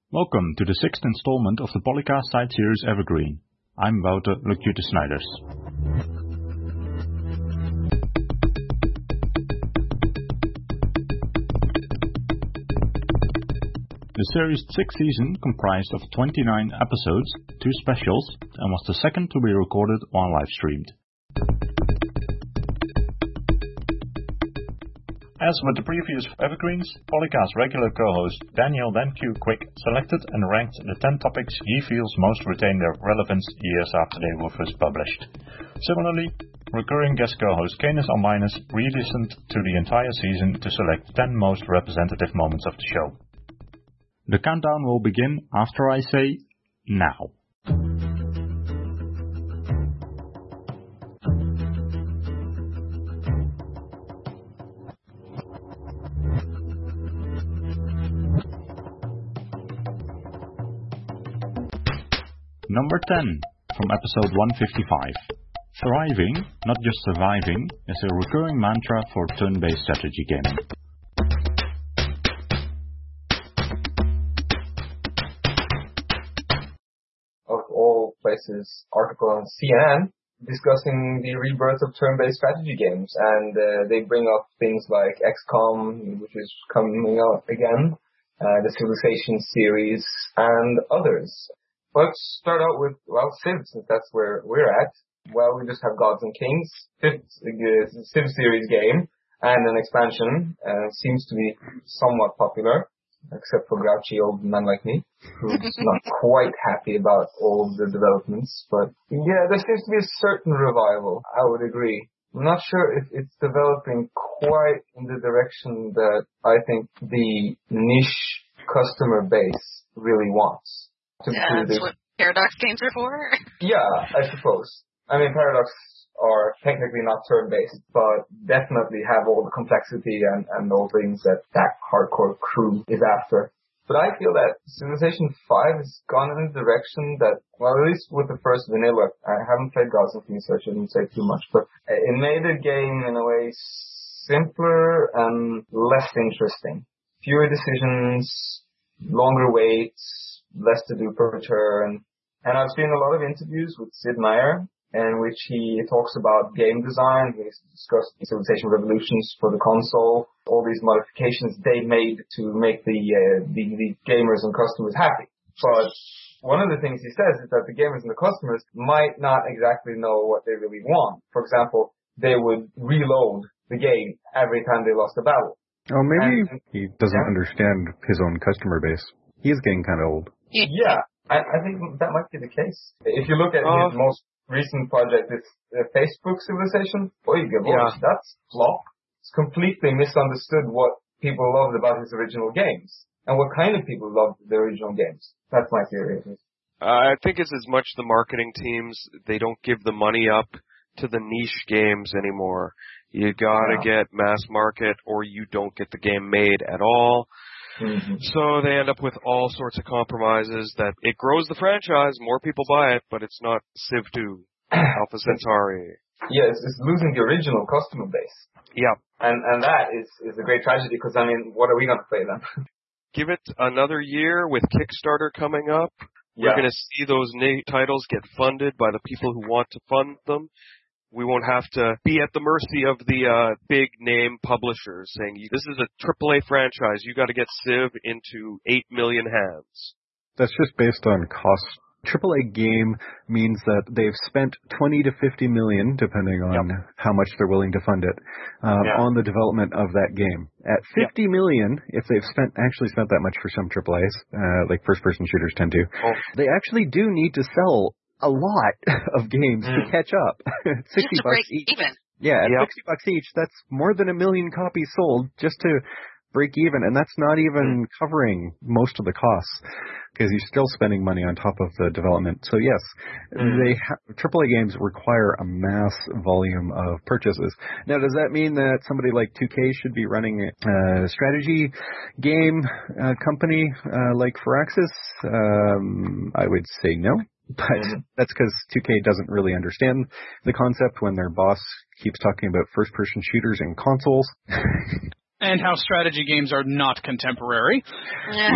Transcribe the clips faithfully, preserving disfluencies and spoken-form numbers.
Welcome to the sixth installment of the Polycast Side Series Evergreen. I'm Wouter Luc-Jute-Snijders. The series' sixth season comprised of twenty-nine episodes, two specials, and was the second to be recorded or live streamed. As with the previous Evergreens, Polycast regular co-host Daniel Dan Q Quick selected and ranked the ten topics he feels most retain their relevance years after they were first published. Similarly, recurring guest co-host Canis Albinus re-listened to the entire season to select ten most representative moments of the show. The countdown will begin after I say, now. Number ten, from episode one fifty-five. Thriving, not just surviving, is a recurring mantra for turn-based strategy gaming. Of all places, article on C N N discussing the rebirth of turn-based strategy games, and uh, they bring up things like X COM, which is coming out again, uh, the Civilization series, and others. Let's start out with, well, Civ, since that's where we're at. Well, we just have Gods and Kings, fifth uh, Civ series game, and an expansion. Uh, seems to be somewhat popular, except for grouchy old men like me, who's not quite happy about all of the developments. But yeah, there seems to be a certain revival, I would agree. I'm not sure if it's developing quite in the direction that I think the niche customer base really wants. To, yeah, that's what Paradox games are for? Yeah, I suppose. I mean, Paradox are technically not turn-based, but definitely have all the complexity and, and all things that that hardcore crew is after. But I feel that Civilization five has gone in a direction that, well, at least with the first vanilla, I haven't played Gods and Kings, so I shouldn't say too much, but it made the game in a way simpler and less interesting. Fewer decisions, longer waits, less to do per turn. And I've seen a lot of interviews with Sid Meier, in which he talks about game design. He's discussed Civilization Revolutions for the console, all these modifications they made to make the, uh, the, the gamers and customers happy. But one of the things he says is that the gamers and the customers might not exactly know what they really want. For example, they would reload the game every time they lost a battle. Oh, maybe and, he doesn't yeah. understand his own customer base. He is getting kind of old. Yeah, I, I think that might be the case. If you look at uh, his most recent project, it's uh, Facebook Civilization. Boy, yeah. That's flop. It's completely misunderstood what people loved about his original games and what kind of people loved the original games. That's my theory. Uh, I think it's as much the marketing teams. They don't give the money up to the niche games anymore. You gotta yeah. get mass market or you don't get the game made at all. Mm-hmm. So they end up with all sorts of compromises that it grows the franchise, more people buy it, but it's not Civ two, Alpha Centauri. Yes, it's losing the original customer base. Yeah. And and that is, is a great tragedy because, I mean, what are we going to play then? Give it another year with Kickstarter coming up. Yeah. We're going to see those na- titles get funded by the people who want to fund them. We won't have to be at the mercy of the uh, big name publishers saying, this is a triple A franchise, you got to get Civ into eight million hands. That's just based on cost. triple A game means that they've spent twenty to fifty million, depending on yep. how much they're willing to fund it, um, yeah. on the development of that game. At fifty yep. million, if they've spent actually spent that much for some triple A's, uh, like first-person shooters tend to, oh. they actually do need to sell a lot of games mm. to catch up. sixty just to bucks break each. Even. Yeah, at yep. sixty bucks each, that's more than a million copies sold just to break even, and that's not even mm. covering most of the costs because you're still spending money on top of the development. So yes, mm. they ha- triple A games require a mass volume of purchases. Now, does that mean that somebody like two K should be running a strategy game uh, company uh, like Firaxis? Um, I would say no. But mm-hmm. that's because two K doesn't really understand the concept when their boss keeps talking about first-person shooters and consoles. and how strategy games are not contemporary. Yeah.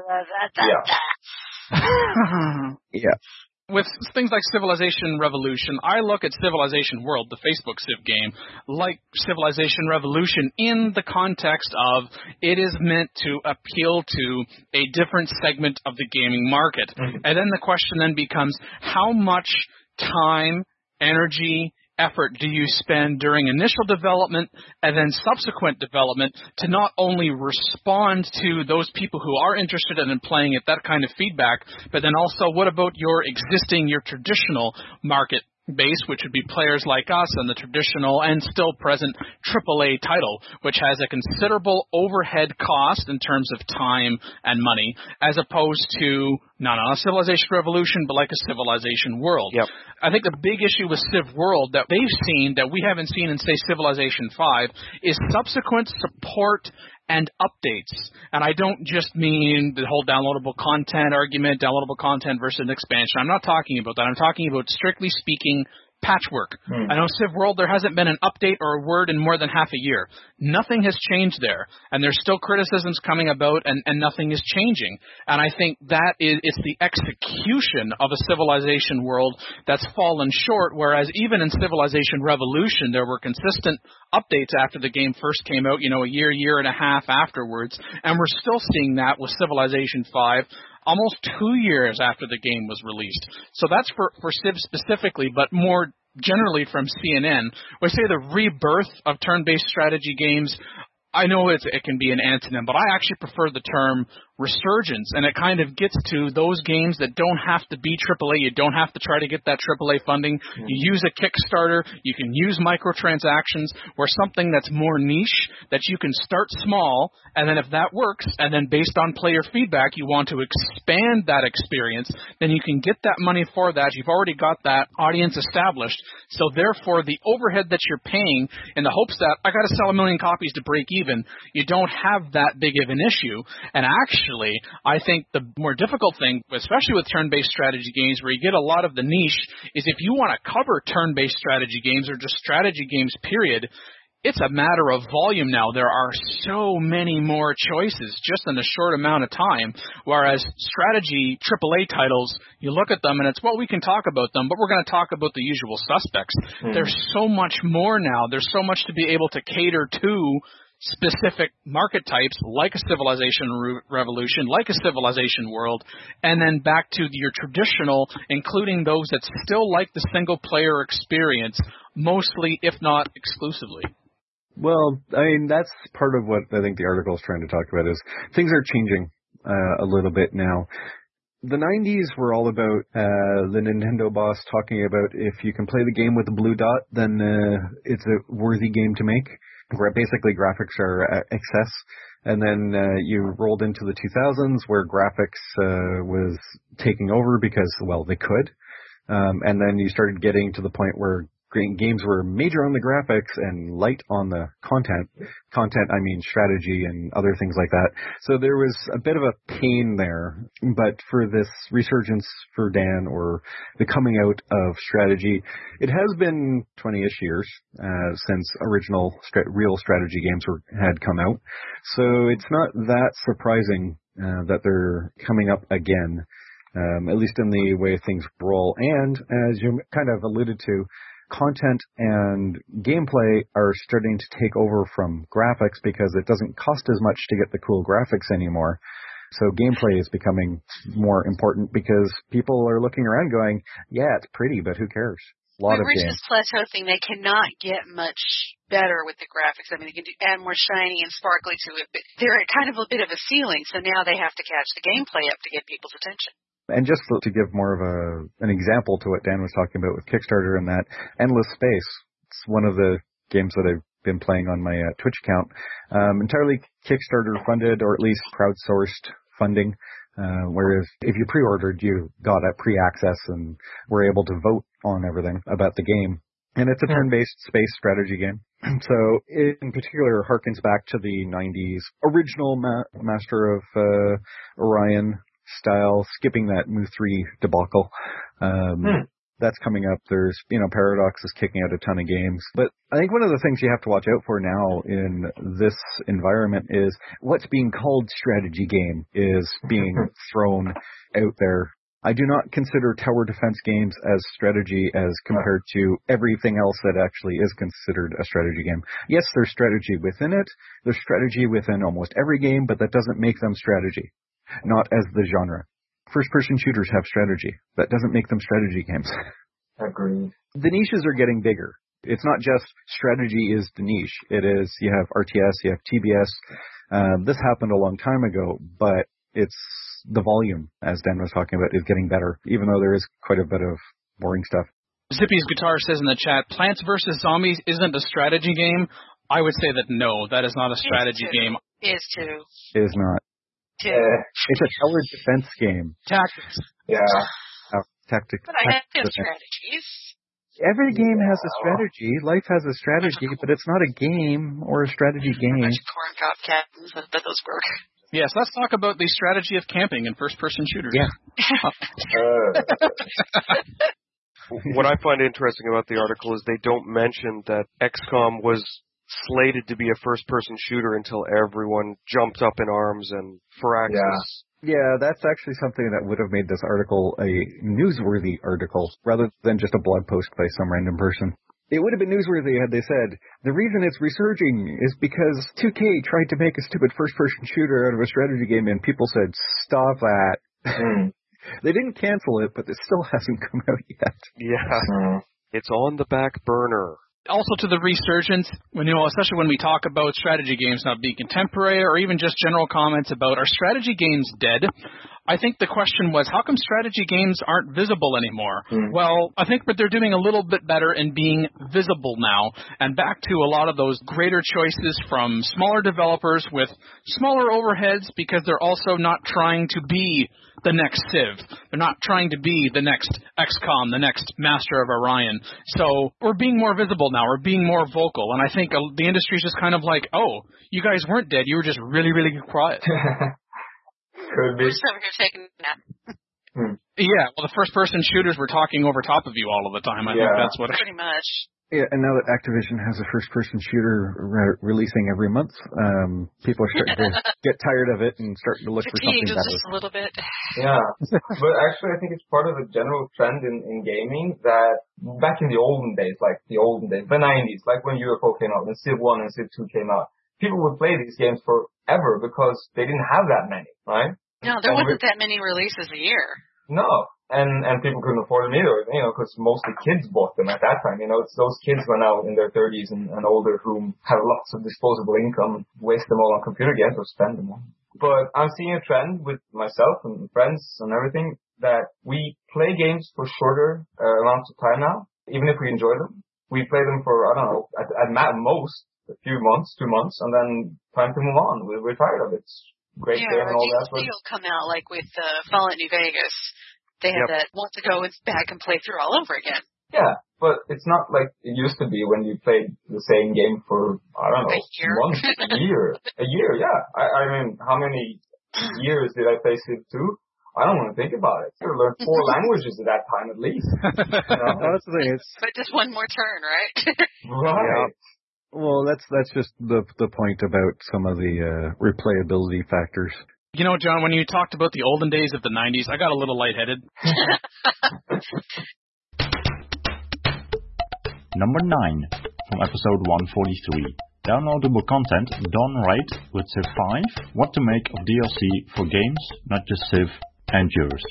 Yeah. With things like Civilization Revolution, I look at Civilization World, the Facebook Civ game, like Civilization Revolution in the context of it is meant to appeal to a different segment of the gaming market. Mm-hmm. And then the question then becomes, how much time, energy, effort do you spend during initial development and then subsequent development to not only respond to those people who are interested in playing it, that kind of feedback, but then also what about your existing, your traditional market base, which would be players like us and the traditional and still present triple A title, which has a considerable overhead cost in terms of time and money, as opposed to not a Civilization Revolution, but like a Civilization World. Yep. I think the big issue with Civ World that they've seen that we haven't seen in, say, Civilization five is subsequent support and updates. And I don't just mean the whole downloadable content argument, downloadable content versus an expansion. I'm not talking about that. I'm talking about, strictly speaking, patchwork. Hmm. I know Civ World, there hasn't been an update or a word in more than half a year. Nothing has changed there. And there's still criticisms coming about, and, and nothing is changing. And I think that is it's the execution of a Civilization World that's fallen short, whereas even in Civilization Revolution, there were consistent updates after the game first came out, you know, a year, year and a half afterwards. And we're still seeing that with Civilization five. Almost two years after the game was released. So that's for, for Civ specifically, but more generally from C N N. When I say the rebirth of turn-based strategy games, I know it's, it can be an antonym, but I actually prefer the term resurgence, and it kind of gets to those games that don't have to be triple A. You don't have to try to get that triple A funding. Mm-hmm. You use a Kickstarter. You can use microtransactions, or something that's more niche that you can start small, and then if that works, and then based on player feedback, you want to expand that experience, then you can get that money for that. You've already got that audience established. So therefore, the overhead that you're paying in the hopes that I got to sell a million copies to break even, you don't have that big of an issue. And actually, Actually, I think the more difficult thing, especially with turn-based strategy games where you get a lot of the niche, is if you want to cover turn-based strategy games or just strategy games, period, it's a matter of volume now. There are so many more choices just in a short amount of time, whereas strategy triple A titles, you look at them and it's, well, we can talk about them, but we're going to talk about the usual suspects. Mm. There's so much more now. There's so much to be able to cater to specific market types, like a Civilization Re- Revolution, like a Civilization World, and then back to your traditional, including those that still like the single-player experience, mostly, if not exclusively. Well, I mean, that's part of what I think the article is trying to talk about is things are changing uh, a little bit now. The nineties were all about uh, the Nintendo boss talking about if you can play the game with a blue dot, then uh, it's a worthy game to make. Basically, graphics are uh, excess. And then uh, you rolled into the two thousands where graphics uh, was taking over because, well, they could. Um, and then you started getting to the point where games were major on the graphics and light on the content. Content, I mean strategy and other things like that. So there was a bit of a pain there. But for this resurgence for Dan, or the coming out of strategy, it has been twenty-ish years uh, since original stra- real strategy games were, had come out. So it's not that surprising uh, that they're coming up again, um, at least in the way things roll. And as you kind of alluded to, content and gameplay are starting to take over from graphics because it doesn't cost as much to get the cool graphics anymore. So gameplay is becoming more important because people are looking around going, yeah, it's pretty, but who cares? A lot We've of reached games. this plateau thing. They cannot get much better with the graphics. I mean, they can do, add more shiny and sparkly to it, but they're at kind of a bit of a ceiling, so now they have to catch the gameplay up to get people's attention. And just to give more of a an example to what Dan was talking about with Kickstarter and that, Endless Space, it's one of the games that I've been playing on my uh, Twitch account, um, entirely Kickstarter funded, or at least crowdsourced funding, uh, whereas if you pre-ordered, you got a pre-access and were able to vote on everything about the game. And it's a turn-based space strategy game. So it in particular harkens back to the nineties original ma- Master of uh, Orion style, skipping that Mu three debacle. Um, hmm. that's coming up. There's, you know, Paradox is kicking out a ton of games. But I think one of the things you have to watch out for now in this environment is what's being called strategy game is being thrown out there. I do not consider tower defense games as strategy as compared to everything else that actually is considered a strategy game. Yes, there's strategy within it. There's strategy within almost every game, but that doesn't make them strategy. Not as the genre. First-person shooters have strategy. That doesn't make them strategy games. Agreed. The niches are getting bigger. It's not just strategy is the niche. It is, you have R T S, you have T B S. Um, this happened a long time ago, but it's the volume, as Dan was talking about, is getting better, even though there is quite a bit of boring stuff. Zippy's Guitar says in the chat, Plants versus Zombies isn't a strategy game. I would say that no, that is not a strategy game. Is too. It is not. Too. Uh, It's a tower defense game. Tactics. yeah. Uh, tactic, But I have tactic strategies. Every game has a Yeah. strategy. Life has a strategy, but it's not a game or a strategy game. Bunch of corn cob captains, but that those work. Yes, let's talk about the strategy of camping in first-person shooters. Yeah. Uh, What I find interesting about the article is they don't mention that X COM was slated to be a first-person shooter until everyone jumped up in arms and Firaxis. Yeah, that's actually something that would have made this article a newsworthy article rather than just a blog post by some random person. It would have been newsworthy had they said, the reason it's resurging is because two K tried to make a stupid first-person shooter out of a strategy game and people said, stop that. mm, They didn't cancel it, but it still hasn't come out yet. Yeah, mm. it's on the back burner. Also to the resurgence, when, you know, especially when we talk about strategy games not being contemporary or even just general comments about are strategy games dead, I think the question was, how come strategy games aren't visible anymore? Mm. Well, I think that they're doing a little bit better in being visible now, and back to a lot of those greater choices from smaller developers with smaller overheads because they're also not trying to be the next Civ. They're not trying to be the next X COM, the next Master of Orion. So we're being more visible now. We're being more vocal, and I think uh, the industry's just kind of like, oh, you guys weren't dead. You were just really, really quiet. Could be. We're just over here taking a nap. Hmm. Yeah, well, the first-person shooters were talking over top of you all of the time. I Yeah. think that's what. Pretty much. Yeah, and now that Activision has a first-person shooter re- releasing every month, um, people are starting to get tired of it and starting to look for something Fatigued better. just a little bit. Yeah, but actually I think it's part of a general trend in, in gaming that back in the olden days, like the olden days, the nineties, like when U F O came out and Civ one and Civ two came out, people would play these games forever because they didn't have that many, right? No, there And wasn't that many releases a year. No, and and people couldn't afford them either, you know, because mostly kids bought them at that time. You know, it's those kids who are now in their thirties and, and older who have lots of disposable income, waste them all on computer games or spend them on. But I'm seeing a trend with myself and friends and everything that we play games for shorter uh, amounts of time now, even if we enjoy them. We play them for, I don't know, at, at most a few months, two months, and then time to move on. We're, we're tired of it. It's great Yeah, game and all that. D L C will come out like with uh, Fallout New Vegas. They have Yep. that want to go back and play through all over again. Yeah, but it's not like it used to be when you played the same game for, I don't know, A year. months, a year. A year, yeah. I, I mean, how many years did I play Civ two? I don't want to think about it. I learned four languages at that time at least. You know? That's the thing. It's, But just one more turn, right? Right. well, that's that's just the the point about some of the uh, replayability factors. You know, John, when you talked about the olden days of the nineties, I got a little lightheaded. Number nine, from episode one forty-three. Downloadable content done right with Civ five. What to make of D L C for games, not just Civ and yours.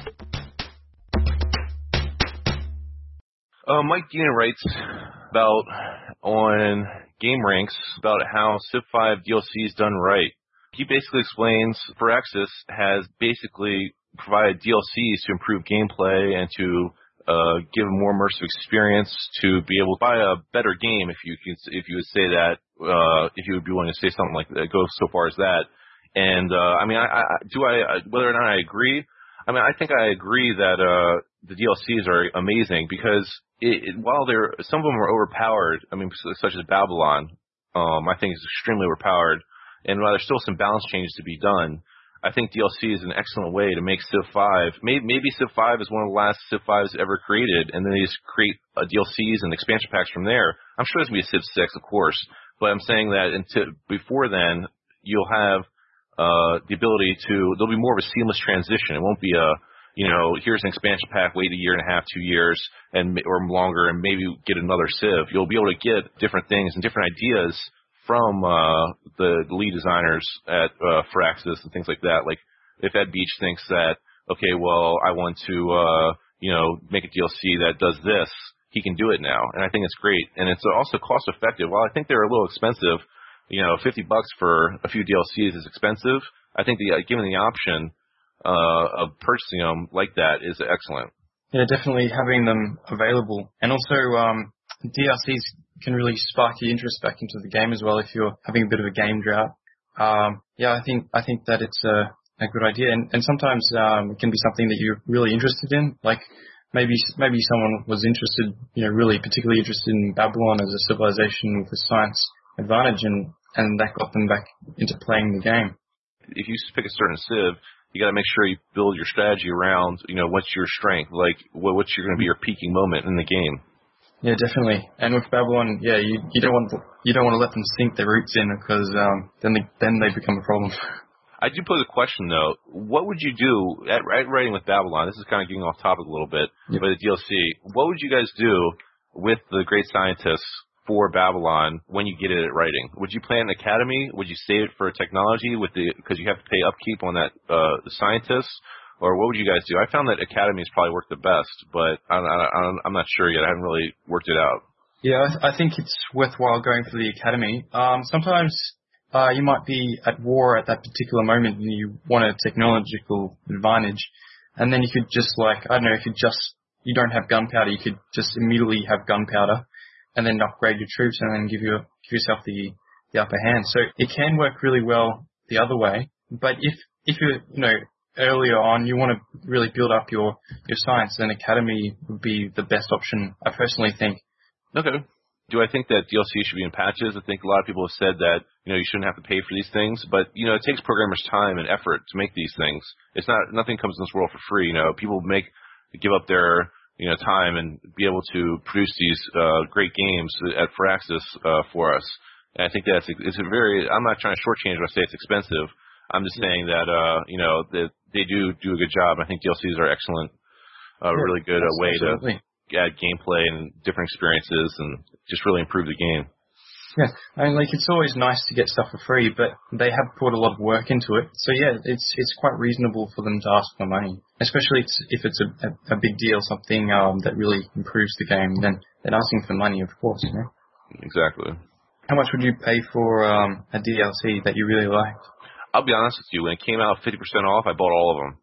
Uh, Mike Dina writes about on GameRanks about how Civ five D L C is done right. He basically explains Firaxis has basically provided D L Cs to improve gameplay and to uh, give a more immersive experience to be able to buy a better game, if you can, if you would say that, uh, if you would be willing to say something like that, go so far as that. And uh, I mean, I, I, do I whether or not I agree? I mean, I think I agree that uh, the D L Cs are amazing because it, it, while they're some of them are overpowered, I mean, such as Babylon, um, I think is extremely overpowered. And while there's still some balance changes to be done, I think D L C is an excellent way to make Civ five. Maybe, maybe Civ five is one of the last Civ fives ever created, and then they just create uh, D L Cs and expansion packs from there. I'm sure there's going to be a Civ six, of course, but I'm saying that until, before then, you'll have uh, the ability to, there'll be more of a seamless transition. It won't be a, you know, here's an expansion pack, wait a year and a half, two years, and or longer, and maybe get another Civ. You'll be able to get different things and different ideas from uh, the, the lead designers at uh, Firaxis and things like that. Like, if Ed Beach thinks that, okay, well, I want to, uh, you know, make a D L C that does this, he can do it now. And I think it's great. And it's also cost effective. While I think they're a little expensive, you know, fifty bucks for a few D L Cs is expensive. I think the, uh, given the option uh, of purchasing them like that is excellent. Yeah, definitely having them available. And also, um, D L Cs can really spark your interest back into the game as well if you're having a bit of a game drought. Um, yeah, I think I think that it's a, a good idea, and, and sometimes um, it can be something that you're really interested in. Like maybe maybe someone was interested, you know, really particularly interested in Babylon as a civilization with a science advantage, and and that got them back into playing the game. If you pick a certain Civ, you got to make sure you build your strategy around, you know, what's your strength, like what, what's going to be your peaking moment in the game. Yeah, definitely. And with Babylon, yeah, you you don't want to, you don't want to let them sink their roots in, because um, then they then they become a problem. I do pose a question though. What would you do at, at writing with Babylon? This is kind of getting off topic a little bit, yep. But the D L C. What would you guys do with the great scientists for Babylon when you get it at writing? Would you plan an academy? Would you save it for technology with the because you have to pay upkeep on that uh, the scientists? Or what would you guys do? I found that academies probably work the best, but I'm, I'm, I'm not sure yet. I haven't really worked it out. Yeah, I think it's worthwhile going for the academy. Um, sometimes uh, you might be at war at that particular moment and you want a technological advantage, and then you could just like, I don't know, if you just, you don't have gunpowder, you could just immediately have gunpowder and then upgrade your troops and then give, you, give yourself the, the upper hand. So it can work really well the other way, but if, if you're, you know, earlier on, you want to really build up your, your science, then academy would be the best option, I personally think. Okay. Do I think that D L C should be in patches? I think a lot of people have said that, you know, you shouldn't have to pay for these things, but, you know, it takes programmers time and effort to make these things. It's not, nothing comes in this world for free, you know. People make, give up their, you know, time and be able to produce these uh, great games at Firaxis uh, for us. And I think that's, it's a very, I'm not trying to shortchange when I say it's expensive. I'm just saying that, uh, you know, that they do do a good job. I think D L Cs are excellent, a uh, yeah, really good uh, way absolutely. to add gameplay and different experiences and just really improve the game. Yeah, I mean, like, it's always nice to get stuff for free, but they have put a lot of work into it. So, yeah, it's it's quite reasonable for them to ask for money, especially if it's a, a, a big deal, something um, that really improves the game. Then, then asking for money, of course, you know? Exactly. How much would you pay for um, a D L C that you really liked? I'll be honest with you. When it came out fifty percent off, I bought all of them.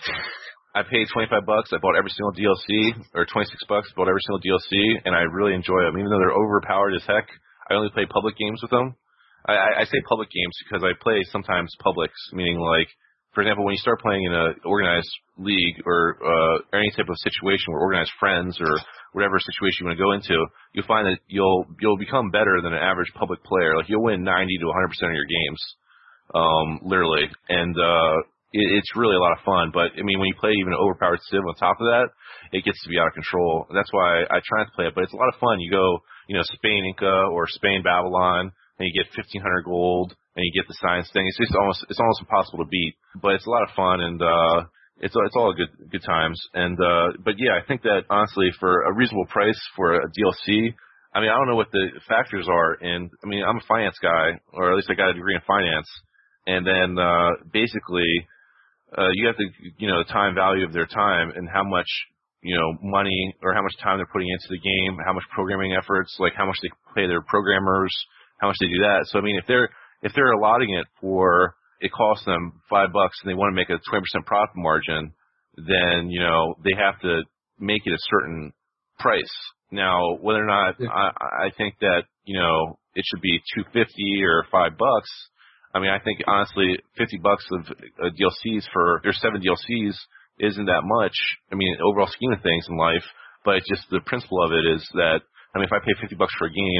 I paid twenty-five bucks. I bought every single D L C, or twenty-six bucks. Bought every single D L C, and I really enjoy them. Even though they're overpowered as heck, I only play public games with them. I, I, I say public games because I play sometimes publics, meaning like, for example, when you start playing in an organized league or uh, any type of situation where organized friends or whatever situation you want to go into, you'll find that you'll you'll become better than an average public player. Like, you'll win ninety to one hundred percent of your games. Um, literally, and uh, it, it's really a lot of fun. But I mean, when you play even an overpowered Civ on top of that, it gets to be out of control. That's why I try not to play it. But it's a lot of fun. You go, you know, Spain Inca or Spain Babylon, and you get fifteen hundred gold, and you get the science thing. It's just almost it's almost impossible to beat. But it's a lot of fun, and uh, it's it's all good good times. And uh, but yeah, I think that honestly, for a reasonable price for a D L C. I mean, I don't know what the factors are, and I mean, I'm a finance guy, or at least I got a degree in finance. And then, uh, basically, uh, you have to, you know, the time value of their time and how much, you know, money or how much time they're putting into the game, how much programming efforts, like how much they pay their programmers, how much they do that. So, I mean, if they're, if they're allotting it for, it costs them five bucks and they want to make a twenty percent profit margin, then, you know, they have to make it a certain price. Now, whether or not, yeah. I, I think that, you know, it should be two fifty or five bucks. I mean, I think, honestly, fifty bucks of uh, D L Cs for, there's seven D L Cs isn't that much. I mean, overall scheme of things in life, but it's just the principle of it is that, I mean, if I pay fifty bucks for a game,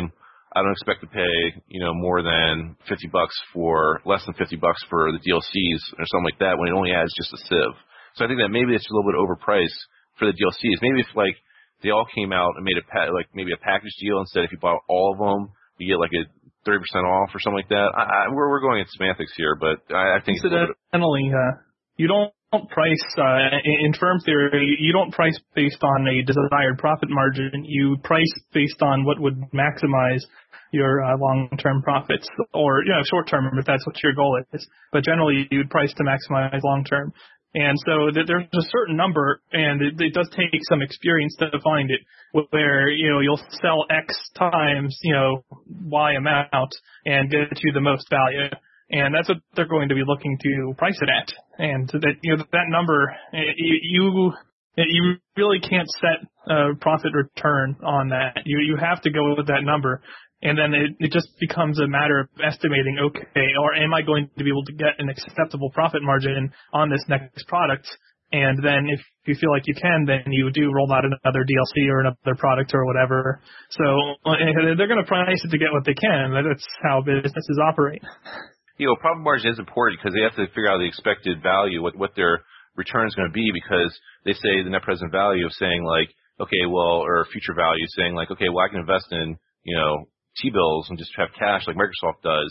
I don't expect to pay, you know, more than fifty bucks for, less than fifty bucks for the D L Cs or something like that when it only adds just a Civ. So I think that maybe it's a little bit overpriced for the D L Cs. Maybe if like they all came out and made a pa- like maybe a package deal instead. If you bought all of them, you get like a thirty percent off or something like that. I, I, we're we're going in semantics here, but I, I think incidentally, uh, you don't price uh, in firm theory. You don't price based on a desired profit margin. You price based on what would maximize your uh, long-term profits, or you know, short-term if that's what your goal is. But generally, you'd price to maximize long-term. And so th- there's a certain number, and it, it does take some experience to find it, where, you know, you'll sell X times, you know, Y amount and get you the most value. And that's what they're going to be looking to price it at. And that, you know, that number, you, you, you really can't set a profit return on that. You, you have to go with that number. And then it, it just becomes a matter of estimating, okay, or am I going to be able to get an acceptable profit margin on this next product? And then if you feel like you can, then you do roll out another D L C or another product or whatever. So they're going to price it to get what they can. That's how businesses operate. You know, profit margin is important because they have to figure out the expected value, what, what their return is going to be, because they say the net present value of saying like, okay, well, or future value saying like, okay, well, I can invest in, you know, T-bills and just have cash like Microsoft does,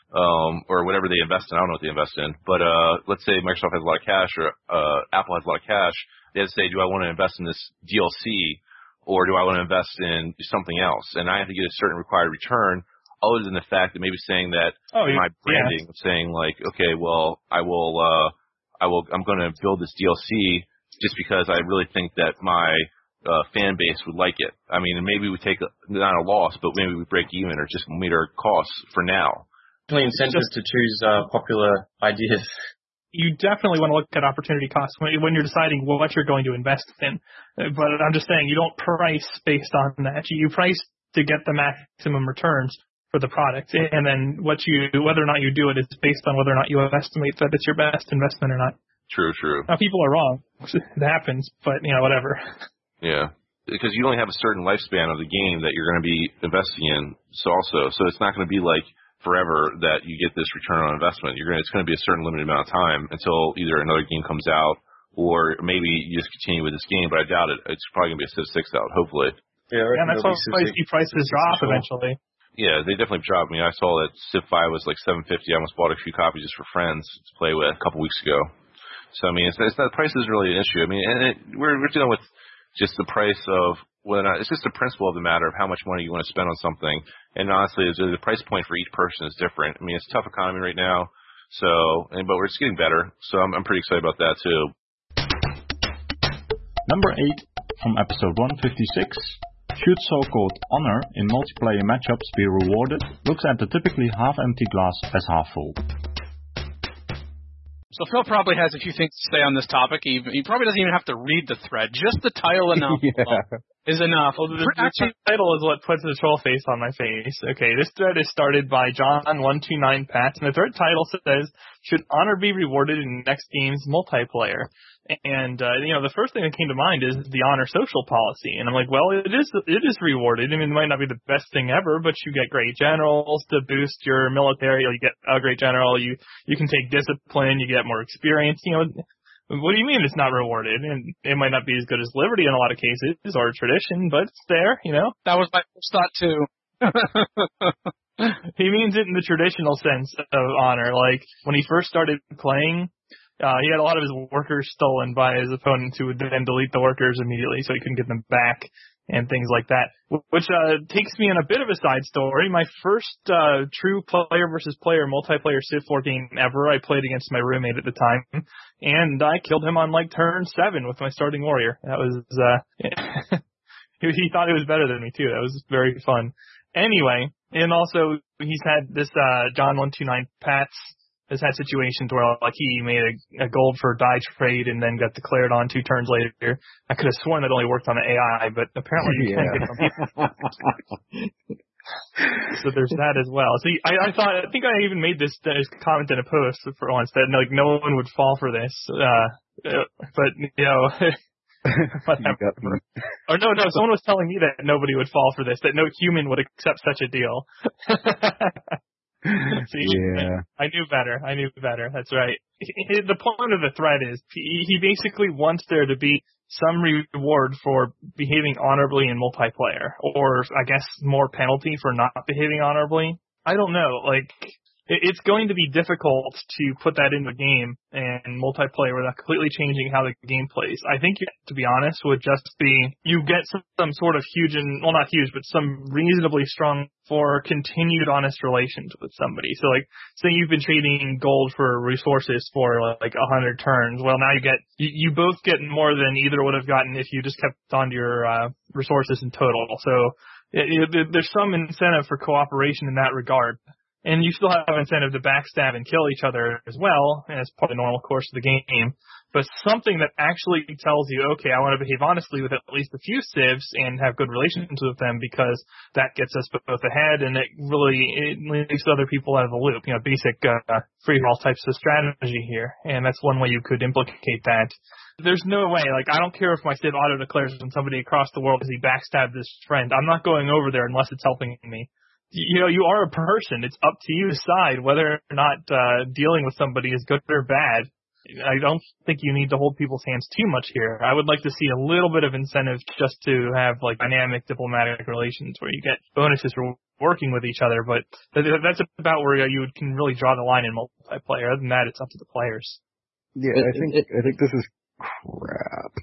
um, or whatever they invest in. I don't know what they invest in. But uh, let's say Microsoft has a lot of cash or uh, Apple has a lot of cash. They have to say, do I want to invest in this D L C or do I want to invest in something else? And I have to get a certain required return other than the fact that maybe saying that oh, my branding, yeah. saying like, okay, well, I will, uh, I will, I'm going to build this D L C just because I really think that my Uh, fan base would like it. I mean, maybe we take a, not a loss, but maybe we break even or just meet our costs for now. Definitely incentive to choose uh, popular ideas. You definitely want to look at opportunity costs when, when you're deciding what you're going to invest in. But I'm just saying, you don't price based on that. You price to get the maximum returns for the product, and then what you, whether or not you do it is based on whether or not you estimate that it's your best investment or not. True, true. Now, people are wrong. It happens, but you know, whatever. Yeah, because you only have a certain lifespan of the game that you're going to be investing in. So also, so it's not going to be like forever that you get this return on investment. You're going to, it's going to be a certain limited amount of time until either another game comes out or maybe you just continue with this game. But I doubt it. It's probably going to be a Civ six out, hopefully. Yeah, and that's why you see prices drop eventually. Yeah, they definitely dropped. I mean, I saw that Civ five was like seven fifty. I almost bought a few copies just for friends to play with a couple weeks ago. So I mean, it's, it's not, the price isn't really an issue. I mean, and it, we're we're dealing with just the price of whether or not, it's just the principle of the matter of how much money you want to spend on something. And honestly, the price point for each person is different. I mean, it's a tough economy right now, so, and, but we're just getting better. So I'm, I'm pretty excited about that too. Number eight from episode one fifty-six. Should so-called honor in multiplayer matchups be rewarded? Looks at the typically half-empty glass as half full. So Phil probably has a few things to say on this topic. He, he probably doesn't even have to read the thread. Just the title enough yeah. is enough. Well, the, the title is what puts the troll face on my face. Okay, this thread is started by John one two nine Pat, and the thread title says, should honor be rewarded in next game's multiplayer? And, uh, you know, the first thing that came to mind is the honor social policy. And I'm like, well, it is it is rewarded. I mean, it might not be the best thing ever, but you get great generals to boost your military. You get a great general. You, you can take discipline. You get more experience. You know, what do you mean it's not rewarded? And it might not be as good as Liberty in a lot of cases or tradition, but it's there, you know. That was my first thought, too. He means it in the traditional sense of honor. Like, when he first started playing, Uh, he had a lot of his workers stolen by his opponents who would then delete the workers immediately so he couldn't get them back and things like that. Which uh, takes me on a bit of a side story. My first uh, true player versus player multiplayer Civ four game ever, I played against my roommate at the time, and I killed him on like turn seven with my starting warrior. That was, uh, he, he thought it was better than me too. That was very fun. Anyway, and also he's had this uh, John one two nine Pats has had situations where like he made a, a gold for a die trade and then got declared on two turns later. I could have sworn that only worked on the A I, but apparently you yeah. can get some So there's that as well. So I, I thought, I think I even made this, this comment in a post for once that like no one would fall for this. Uh, but you know, Whatever. Or no, no, someone was telling me that nobody would fall for this, that no human would accept such a deal. See, yeah. I knew better. I knew better. That's right. The point of the thread is he basically wants there to be some reward for behaving honorably in multiplayer, or I guess more penalty for not behaving honorably. I don't know. Like, it's going to be difficult to put that in the game and multiplayer without completely changing how the game plays. I think, to be honest, would just be you get some, some sort of huge, and well, not huge, but some reasonably strong for continued honest relations with somebody. So, like, say you've been trading gold for resources for like a hundred turns. Well, now you get you, you both get more than either would have gotten if you just kept on your uh, resources in total. So, it, it, there's some incentive for cooperation in that regard. And you still have incentive to backstab and kill each other as well, as part of the normal course of the game. But something that actually tells you, okay, I want to behave honestly with at least a few civs and have good relations with them because that gets us both ahead and it really it leaves other people out of the loop. You know, basic uh, free-for-all types of strategy here. And that's one way you could implicate that. There's no way, like, I don't care if my civ auto-declares when somebody across the world because he backstabbed his friend. I'm not going over there unless it's helping me. You know, you are a person. It's up to you to decide whether or not uh, dealing with somebody is good or bad. I don't think you need to hold people's hands too much here. I would like to see a little bit of incentive just to have, like, dynamic diplomatic relations where you get bonuses for working with each other, but that's about where you can really draw the line in multiplayer. Other than that, it's up to the players. Yeah, I think I think this is crap.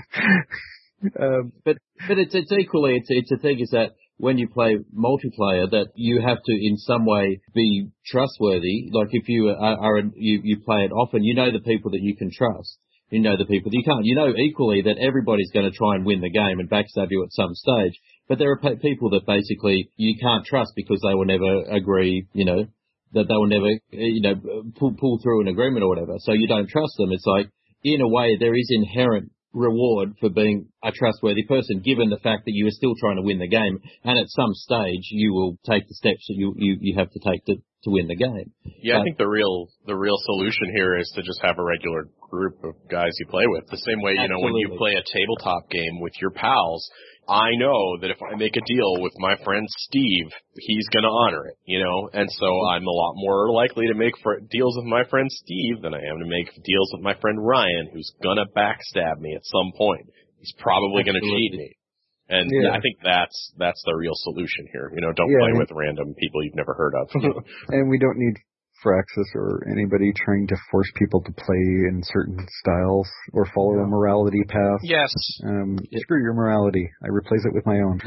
um, but but it's it's equally it's it's a thing is that when you play multiplayer, that you have to in some way be trustworthy. Like if you are, are you you play it often, you know the people that you can trust. You know the people that you can't. You know equally that everybody's going to try and win the game and backstab you at some stage. But there are pe- people that basically you can't trust because they will never agree. You know that they will never you know pull pull through an agreement or whatever. So you don't trust them. It's like in a way there is inherent reward for being a trustworthy person, given the fact that you are still trying to win the game, and at some stage you will take the steps that you you, you have to take to, to win the game. Yeah, but, I think the real the real solution here is to just have a regular group of guys you play with. The same way, you know, absolutely. when you play a tabletop game with your pals, I know that if I make a deal with my friend Steve, he's going to honor it, you know, and so I'm a lot more likely to make fr- deals with my friend Steve than I am to make deals with my friend Ryan, who's going to backstab me at some point. He's probably going to cheat me. And yeah. I think that's that's the real solution here. You know, don't yeah, play and, with random people you've never heard of. And we don't need Firaxis or anybody trying to force people to play in certain styles or follow yeah. a morality path. Yes. Um, screw your morality. I replace it with my own.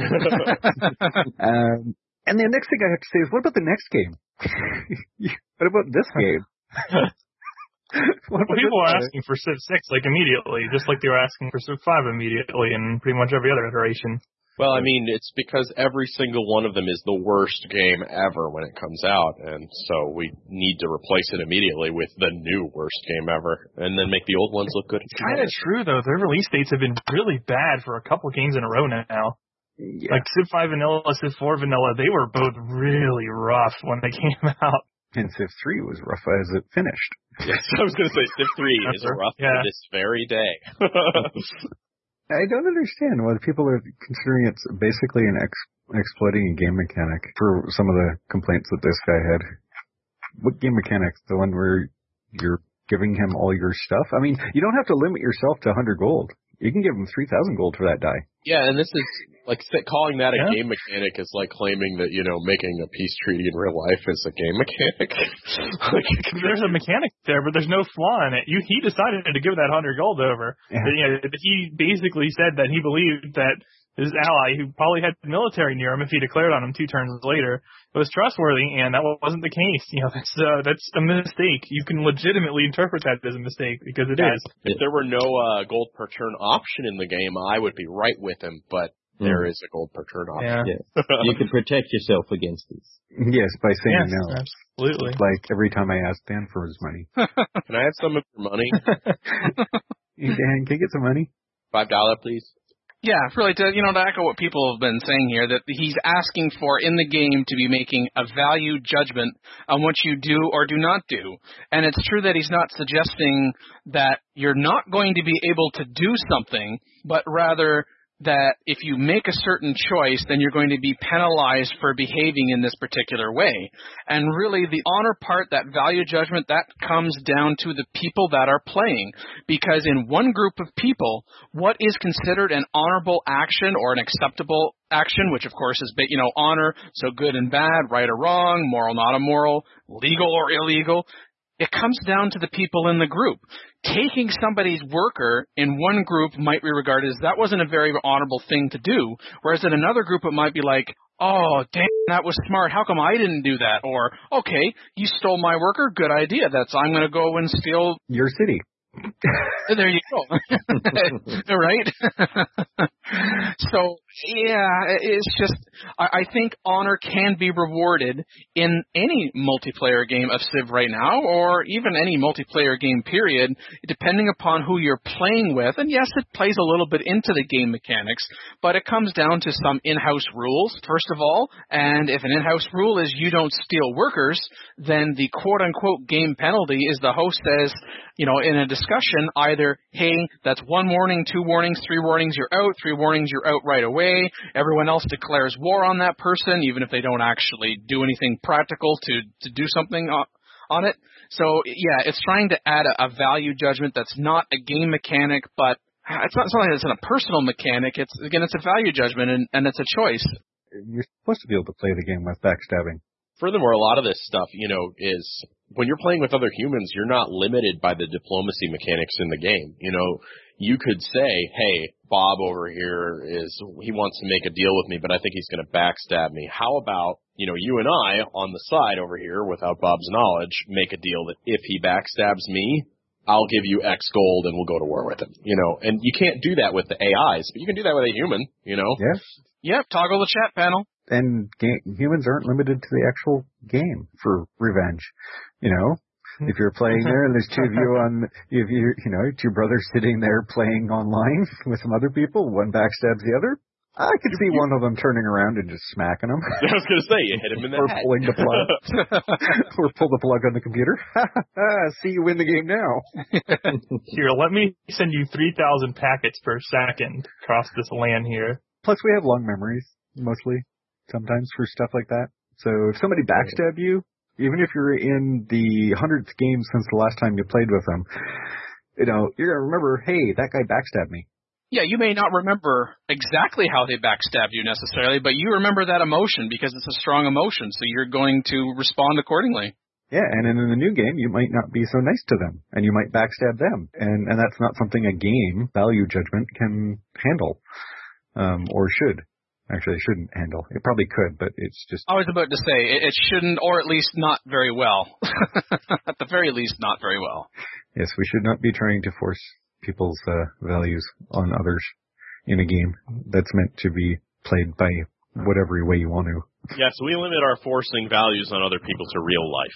um, and the next thing I have to say is, what about the next game? What about this game? Well, people are asking for Civ six like immediately, just like they were asking for Civ five immediately in pretty much every other iteration. Well, I mean, it's because every single one of them is the worst game ever when it comes out, and so we need to replace it immediately with the new worst game ever, and then make the old ones look good. It's kind of true, though. Their release dates have been really bad for a couple games in a row now. Yeah. Like Civ five Vanilla, Civ four Vanilla, they were both really rough when they came out. And Civ three was rough as it finished. Yes, I was going to say Civ three is rough yeah. to this very day. I don't understand why people are considering it's basically an ex- exploiting a game mechanic for some of the complaints that this guy had. What game mechanic? The one where you're giving him all your stuff? I mean, you don't have to limit yourself to one hundred gold. You can give him three thousand gold for that die. Yeah, and this is, like, calling that a yeah. game mechanic is like claiming that, you know, making a peace treaty in real life is a game mechanic. Like, there's a mechanic there, but there's no flaw in it. You, he decided to give that one hundred gold over. Yeah. You know, he basically said that he believed that his ally, who probably had military near him if he declared on him two turns later, was trustworthy, and that wasn't the case. You know, that's uh, that's a mistake. You can legitimately interpret that as a mistake because it yeah. is. If there were no uh, gold per turn option in the game, I would be right with him, but mm. there is a gold per turn option. Yeah. Yeah. You can protect yourself against this. Yes, by saying yes, no. Absolutely. Like every time I ask Dan for his money. Can I have some of your money? Hey, Dan, can I get some money? Five dollar, please. Yeah, really, to, you know, to echo what people have been saying here, that he's asking for in the game to be making a value judgment on what you do or do not do. And it's true that he's not suggesting that you're not going to be able to do something, but rather that if you make a certain choice, then you're going to be penalized for behaving in this particular way. And really, the honor part, that value judgment, that comes down to the people that are playing. Because in one group of people, what is considered an honorable action or an acceptable action, which of course is, you know, honor, so good and bad, right or wrong, moral, not immoral, legal or illegal, it comes down to the people in the group. Taking somebody's worker in one group might be regarded as that wasn't a very honorable thing to do, whereas in another group it might be like, oh, damn, that was smart. How come I didn't do that? Or, okay, you stole my worker. Good idea. That's I'm going to go and steal your city. There you go. Right? So, yeah, it's just, I, I think honor can be rewarded in any multiplayer game of Civ right now, or even any multiplayer game period, depending upon who you're playing with. And yes, it plays a little bit into the game mechanics, but it comes down to some in-house rules, first of all. And if an in-house rule is you don't steal workers, then the quote-unquote game penalty is the host says, you know, in a discussion, either, hey, that's one warning, two warnings, three warnings, you're out, three warnings, you're out right away. Everyone else declares war on that person, even if they don't actually do anything practical to, to do something on it. So, yeah, it's trying to add a, a value judgment that's not a game mechanic, but it's not something that's a personal mechanic. It's, again, it's a value judgment, and, and it's a choice. You're supposed to be able to play the game with backstabbing. Furthermore, a lot of this stuff, you know, is when you're playing with other humans, you're not limited by the diplomacy mechanics in the game. You know, you could say, hey, Bob over here is, he wants to make a deal with me, but I think he's going to backstab me. How about, you know, you and I on the side over here, without Bob's knowledge, make a deal that if he backstabs me, I'll give you X gold and we'll go to war with him, you know. And you can't do that with the A Is, but you can do that with a human, you know. Yes. Yep, toggle the chat panel. And game, humans aren't limited to the actual game for revenge. You know, if you're playing there and there's two of you on, if you you know, two brothers sitting there playing online with some other people, one backstabs the other, I could see one of them turning around and just smacking them. I was going to say, you hit him in the or head. pulling the plug. Or pull the plug on the computer. See, you win the game now. Here, let me send you three thousand packets per second across this LAN here. Plus, we have long memories, mostly. Sometimes for stuff like that. So if somebody backstab you, even if you're in the hundredth game since the last time you played with them, you know, you're going to remember, hey, that guy backstabbed me. Yeah, you may not remember exactly how they backstabbed you necessarily, but you remember that emotion because it's a strong emotion, so you're going to respond accordingly. Yeah, and in the new game, you might not be so nice to them, and you might backstab them. And, and that's not something a game, value judgment, can handle, um, or should. Actually, it shouldn't handle. It probably could, but it's just... I was about to say, it, it shouldn't, or at least not very well. At the very least, not very well. Yes, we should not be trying to force people's uh, values on others in a game that's meant to be played by whatever way you want to. Yes, we limit our forcing values on other people to real life.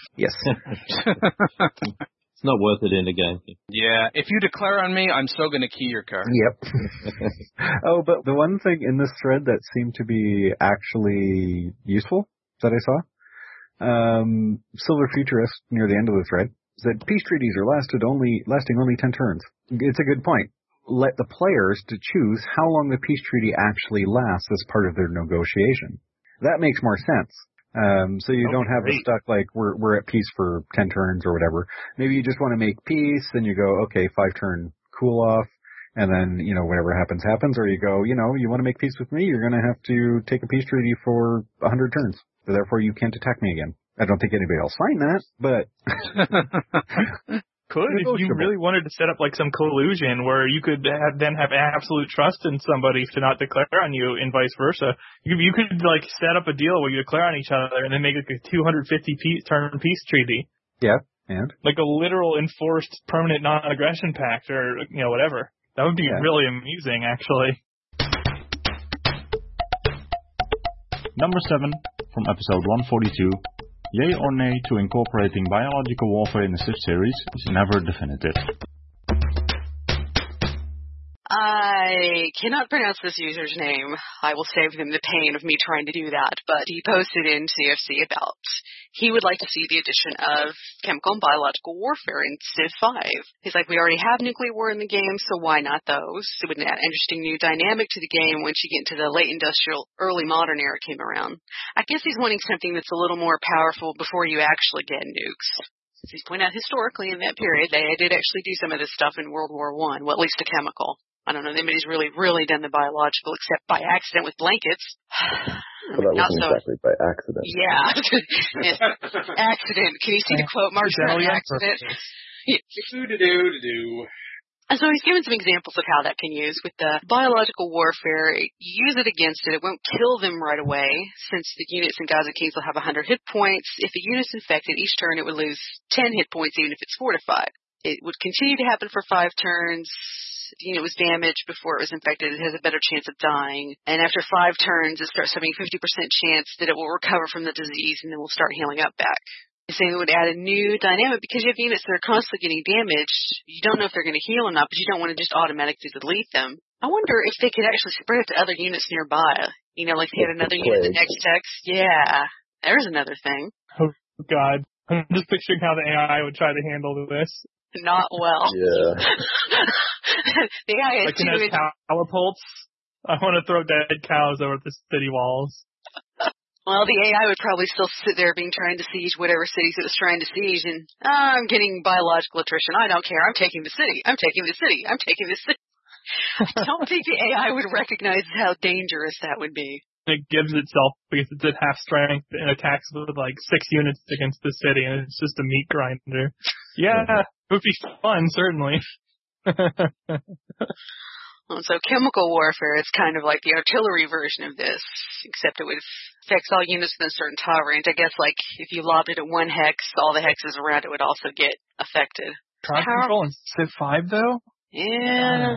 Yes. It's not worth it in a game. Yeah, if you declare on me, I'm so going to key your car. Yep. Oh, but the one thing in this thread that seemed to be actually useful that I saw, um, Silver Futurist near the end of the thread, said peace treaties are lasted only lasting only ten turns. It's a good point. Let the players to choose how long the peace treaty actually lasts as part of their negotiation. That makes more sense. Um, so you oh, don't have great. it stuck like we're we're at peace for ten turns or whatever. Maybe you just want to make peace, then you go, okay, five turn cool off, and then, you know, whatever happens, happens. Or you go, you know, you want to make peace with me, you're going to have to take a peace treaty for a hundred turns. So therefore you can't attack me again. I don't think anybody will sign that, but... Could, if you really wanted to set up like some collusion where you could have, then have absolute trust in somebody to not declare on you and vice versa. You, you could like set up a deal where you declare on each other and then make like a two hundred fifty piece, turn peace treaty. Yeah, and? Like a literal enforced permanent non-aggression pact or, you know, whatever. That would be yeah. really amusing, actually. Number seven, from episode one forty-two. Yay or nay to incorporating biological warfare in the Civ series is never definitive. I cannot pronounce this user's name. I will save them the pain of me trying to do that. But he posted in C F C about he would like to see the addition of chemical and biological warfare in Civ five. He's like, we already have nuclear war in the game, so why not those? It would add an interesting new dynamic to the game once you get into the late industrial, early modern era came around. I guess he's wanting something that's a little more powerful before you actually get nukes. As he's pointed out, historically in that period, they did actually do some of this stuff in World War One. Well, at least the chemical. I don't know if anybody's really, really done the biological except by accident with blankets. Well, that Not wasn't so, exactly by accident. Yeah. Accident. Can you see the quote marks for accident? Do-do-do-do-do. And so he's given some examples of how that can use. With the biological warfare, you use it against it. It won't kill them right away, since the units in Gaza Kings will have one hundred hit points. If a unit's infected, each turn it would lose ten hit points, even if it's fortified. It would continue to happen for five turns. The unit was damaged before it was infected. It has a better chance of dying. And after five turns, it starts having a fifty percent chance that it will recover from the disease and then will start healing up back. He's saying it would add a new dynamic because you have units that are constantly getting damaged. You don't know if they're going to heal or not, but you don't want to just automatically delete them. I wonder if they could actually spread it to other units nearby. You know, like if you had another unit in the next text. Yeah, there's another thing. Oh, God. I'm just picturing how the A I would try to handle this. Not well. Yeah. The A I is like in too... cow pulse. I want to throw dead cows over the city walls. Well, the A I would probably still sit there being trying to siege whatever cities it was trying to siege, and oh, I'm getting biological attrition. I don't care. I'm taking the city. I'm taking the city. I'm taking the city. I don't think the A I would recognize how dangerous that would be. It gives itself because it's at half strength and attacks with like six units against the city, and it's just a meat grinder. Yeah, it would be fun, certainly. So chemical warfare is kind of like the artillery version of this, except it would affect all units within a certain tile range. I guess like if you lobbed it at one hex, all the hexes around it would also get affected. Crowd control in Civ five, though? Yeah.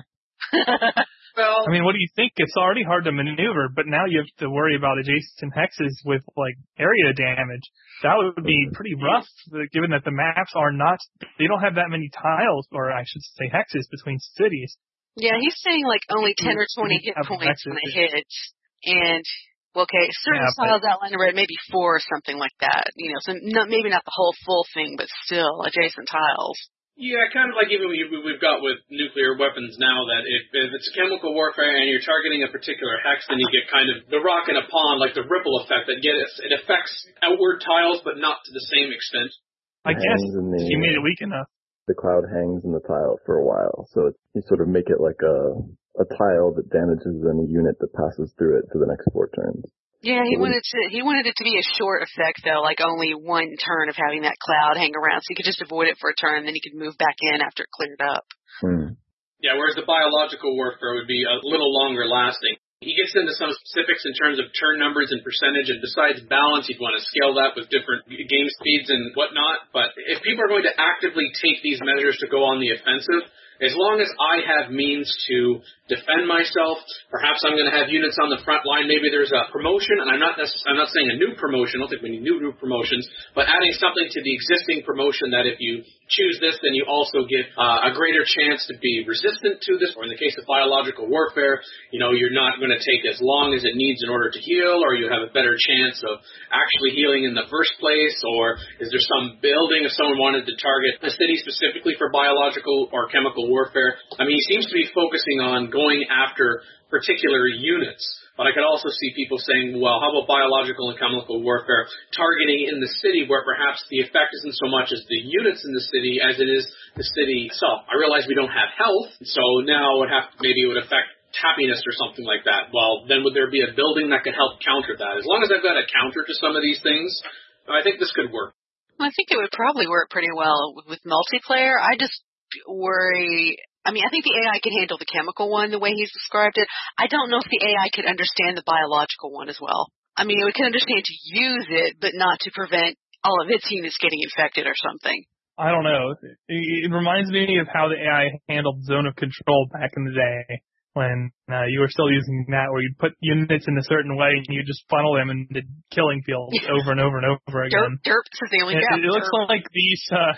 Well, I mean, what do you think? It's already hard to maneuver, but now you have to worry about adjacent hexes with, like, area damage. That would be pretty rough, given that the maps are not, they don't have that many tiles, or I should say hexes, between cities. Yeah, he's saying, like, only ten or twenty hit points when it hits. And, well, okay, certain yeah, tiles outlined in red, maybe four or something like that. You know, so not, maybe not the whole full thing, but still adjacent tiles. yeah, kind of like even we, we've got with nuclear weapons now, that if, if it's chemical warfare and you're targeting a particular hex, then you get kind of the rock in a pond, like the ripple effect that gets, it affects outward tiles, but not to the same extent. I guess the, you made it weak enough. The cloud hangs in the tile for a while, so it, you sort of make it like a a tile that damages any unit that passes through it for the next four turns. Yeah, he wanted to. He wanted it to be a short effect, though, like only one turn of having that cloud hang around, so you could just avoid it for a turn, and then you could move back in after it cleared up. Hmm. Yeah, whereas the biological warfare would be a little longer lasting. He gets into some specifics in terms of turn numbers and percentage, and besides balance, you'd want to scale that with different game speeds and whatnot. But if people are going to actively take these measures to go on the offensive, as long as I have means to defend myself, perhaps I'm going to have units on the front line. Maybe there's a promotion, and I'm not necess- I'm not saying a new promotion. I don't think we need new, new promotions, but adding something to the existing promotion that if you choose this, then you also get uh, a greater chance to be resistant to this. Or in the case of biological warfare, you know, you're not going to take as long as it needs in order to heal, or you have a better chance of actually healing in the first place. Or is there some building if someone wanted to target a city specifically for biological or chemical warfare? I mean, he seems to be focusing on going after particular units. But I could also see people saying, well, how about biological and chemical warfare targeting in the city where perhaps the effect isn't so much as the units in the city as it is the city itself. I realize we don't have health, so now it would have, maybe it would affect happiness or something like that. Well, then would there be a building that could help counter that? As long as I've got a counter to some of these things, I think this could work. I think it would probably work pretty well with multiplayer. I just worry... I mean, I think the A I could handle the chemical one the way he's described it. I don't know if the A I could understand the biological one as well. I mean, it could understand to use it, but not to prevent all of its units getting infected or something. I don't know. It reminds me of how the A I handled Zone of Control back in the day when uh, you were still using that, where you'd put units in a certain way and you just funnel them into killing fields over and over and over again. Derp, derp, this is the only it, gap. it looks derp. like these... Uh,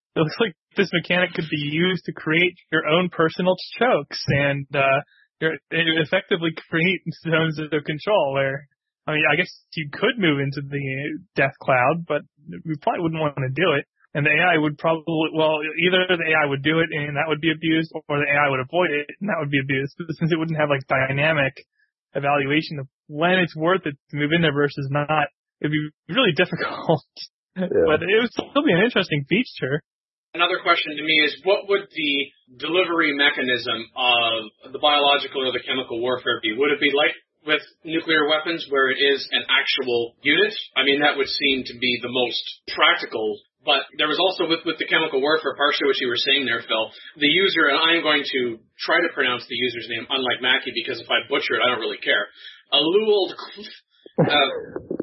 it looks like this mechanic could be used to create your own personal chokes and uh, you're, it effectively create zones of control where, I mean, I guess you could move into the death cloud, but we probably wouldn't want to do it. And the A I would probably, well, either the A I would do it and that would be abused, or the A I would avoid it and that would be abused. But since it wouldn't have like dynamic evaluation of when it's worth it to move in there versus not, it'd be really difficult. Yeah. But it would still be an interesting feature. Another question to me is, what would the delivery mechanism of the biological or the chemical warfare be? Would it be like with nuclear weapons where it is an actual unit? I mean, that would seem to be the most practical. But there was also, with, with the chemical warfare, partially what you were saying there, Phil, the user, and I am going to try to pronounce the user's name, unlike Mackie, because if I butcher it, I don't really care. Aluald. Uh,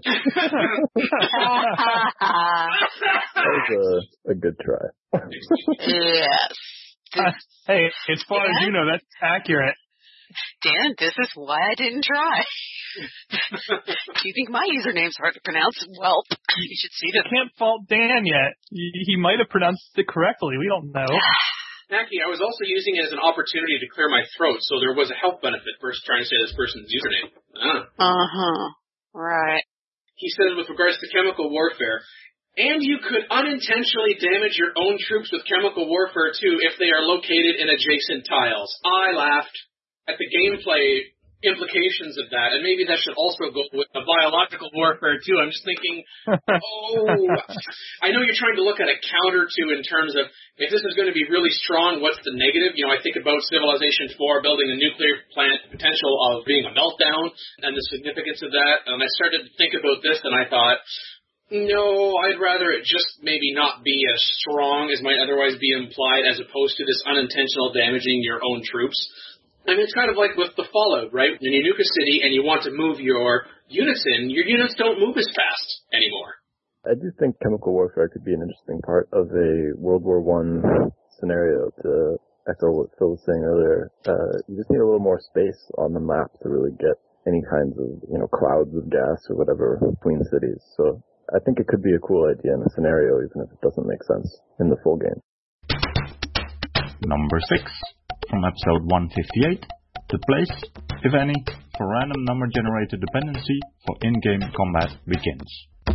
that was a, a good try. Yes. Uh, hey, as far Dan? as you know, that's accurate. Dan, this is why I didn't try. Do you think my username's hard to pronounce? Well, you should see it. it. Can't fault Dan yet. He might have pronounced it correctly. We don't know. Mackie, I was also using it as an opportunity to clear my throat, so there was a health benefit for trying to say this person's username. Ah. Uh-huh. Right. He said with regards to chemical warfare, and you could unintentionally damage your own troops with chemical warfare, too, if they are located in adjacent tiles. I laughed at the gameplay implications of that, and maybe that should also go with the biological warfare too. I'm just thinking, oh, I know you're trying to look at a counter to in terms of if this is going to be really strong, what's the negative? You know, I think about Civilization four building a nuclear plant, potential of being a meltdown, and the significance of that. And I started to think about this, and I thought, no, I'd rather it just maybe not be as strong as might otherwise be implied, as opposed to this unintentional damaging your own troops. I mean, it's kind of like with the Fallout, right? When you nuke a city and you want to move your units in, your units don't move as fast anymore. I do think chemical warfare could be an interesting part of a World War One scenario. To echo what Phil was saying earlier, uh, you just need a little more space on the map to really get any kinds of, you know, clouds of gas or whatever between cities. So I think it could be a cool idea in a scenario, even if it doesn't make sense in the full game. Number six. From episode one fifty-eight, the place, if any, for random number-generated dependency for in-game combat begins.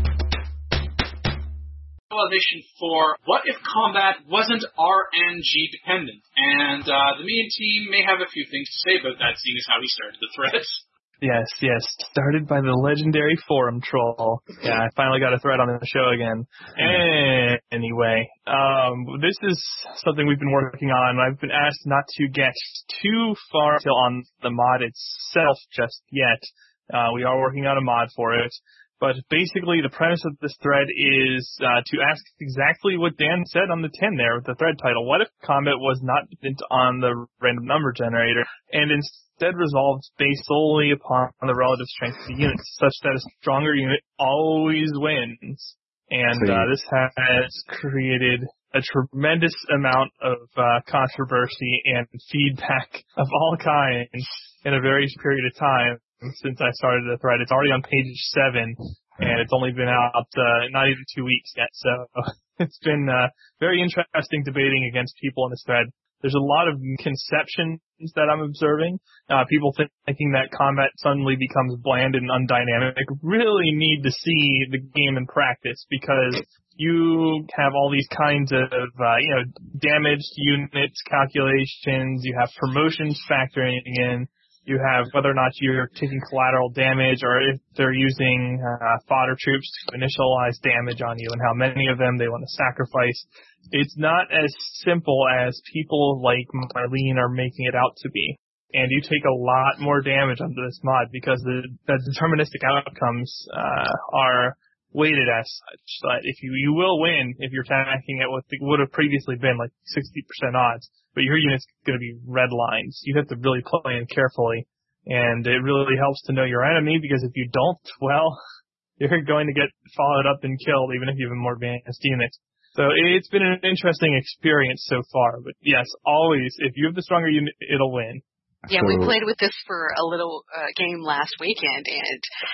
Civilization four, what if combat wasn't R N G dependent? And uh, the main team may have a few things to say about that, seeing as how he started the thread. Yes, yes. Started by the legendary forum troll. Yeah, I finally got a thread on the show again. Anyway, um, this is something we've been working on. I've been asked not to get too far till on the mod itself just yet. Uh, we are working on a mod for it. But basically, the premise of this thread is uh, to ask exactly what Dan said on the tin there with the thread title. What if combat was not dependent on the random number generator and instead resolved based solely upon the relative strength of the units, such that a stronger unit always wins? And uh, this has created a tremendous amount of uh, controversy and feedback of all kinds in a very short period of time. Since I started the thread. It's already on page seven, and it's only been out uh, not even two weeks yet. So it's been uh, very interesting debating against people in this thread. There's a lot of conceptions that I'm observing. Uh, people think, thinking that combat suddenly becomes bland and undynamic really need to see the game in practice, because you have all these kinds of, uh, you know, damaged units calculations. You have promotions factoring in. You have whether or not you're taking collateral damage, or if they're using uh, fodder troops to initialize damage on you, and how many of them they want to sacrifice. It's not as simple as people like Marlene are making it out to be. And you take a lot more damage under this mod because the, the deterministic outcomes uh, are weighted as such. But if you you will win if you're attacking at what would have previously been like sixty percent odds, but your unit's going to be red lines. You have to really play in carefully, and it really helps to know your enemy, because if you don't, well, you're going to get followed up and killed even if you have more advanced units. So it's been an interesting experience so far. But yes, always, if you have the stronger unit, it'll win. Yeah, so, we played with this for a little uh, game last weekend, and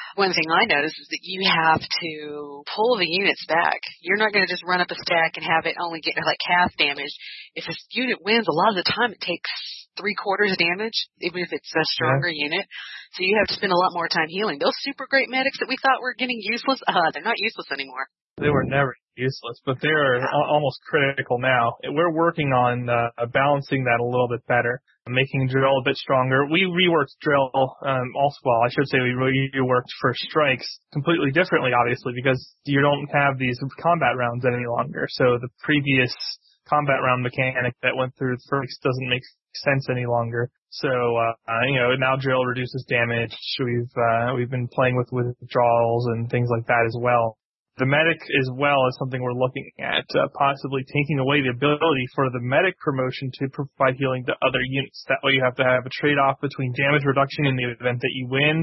one thing I noticed is that you have to pull the units back. You're not going to just run up a stack and have it only get like half damage. If a unit wins, a lot of the time it takes three quarters damage, even if it's a stronger yeah. unit. So you have to spend a lot more time healing. Those super great medics that we thought were getting useless, uh, they're not useless anymore. They were never useless, but they're yeah. almost critical now. We're working on uh, balancing that a little bit better, making drill a bit stronger. We reworked drill um, also, well, I should say we reworked for strikes completely differently, obviously, because you don't have these combat rounds any longer. So the previous combat round mechanic that went through strikes doesn't make sense any longer. So, uh, you know, now drill reduces damage. We've, uh, we've been playing with withdrawals and things like that as well. The medic as well is something we're looking at, uh, possibly taking away the ability for the medic promotion to provide healing to other units. That way you have to have a trade-off between damage reduction in the event that you win,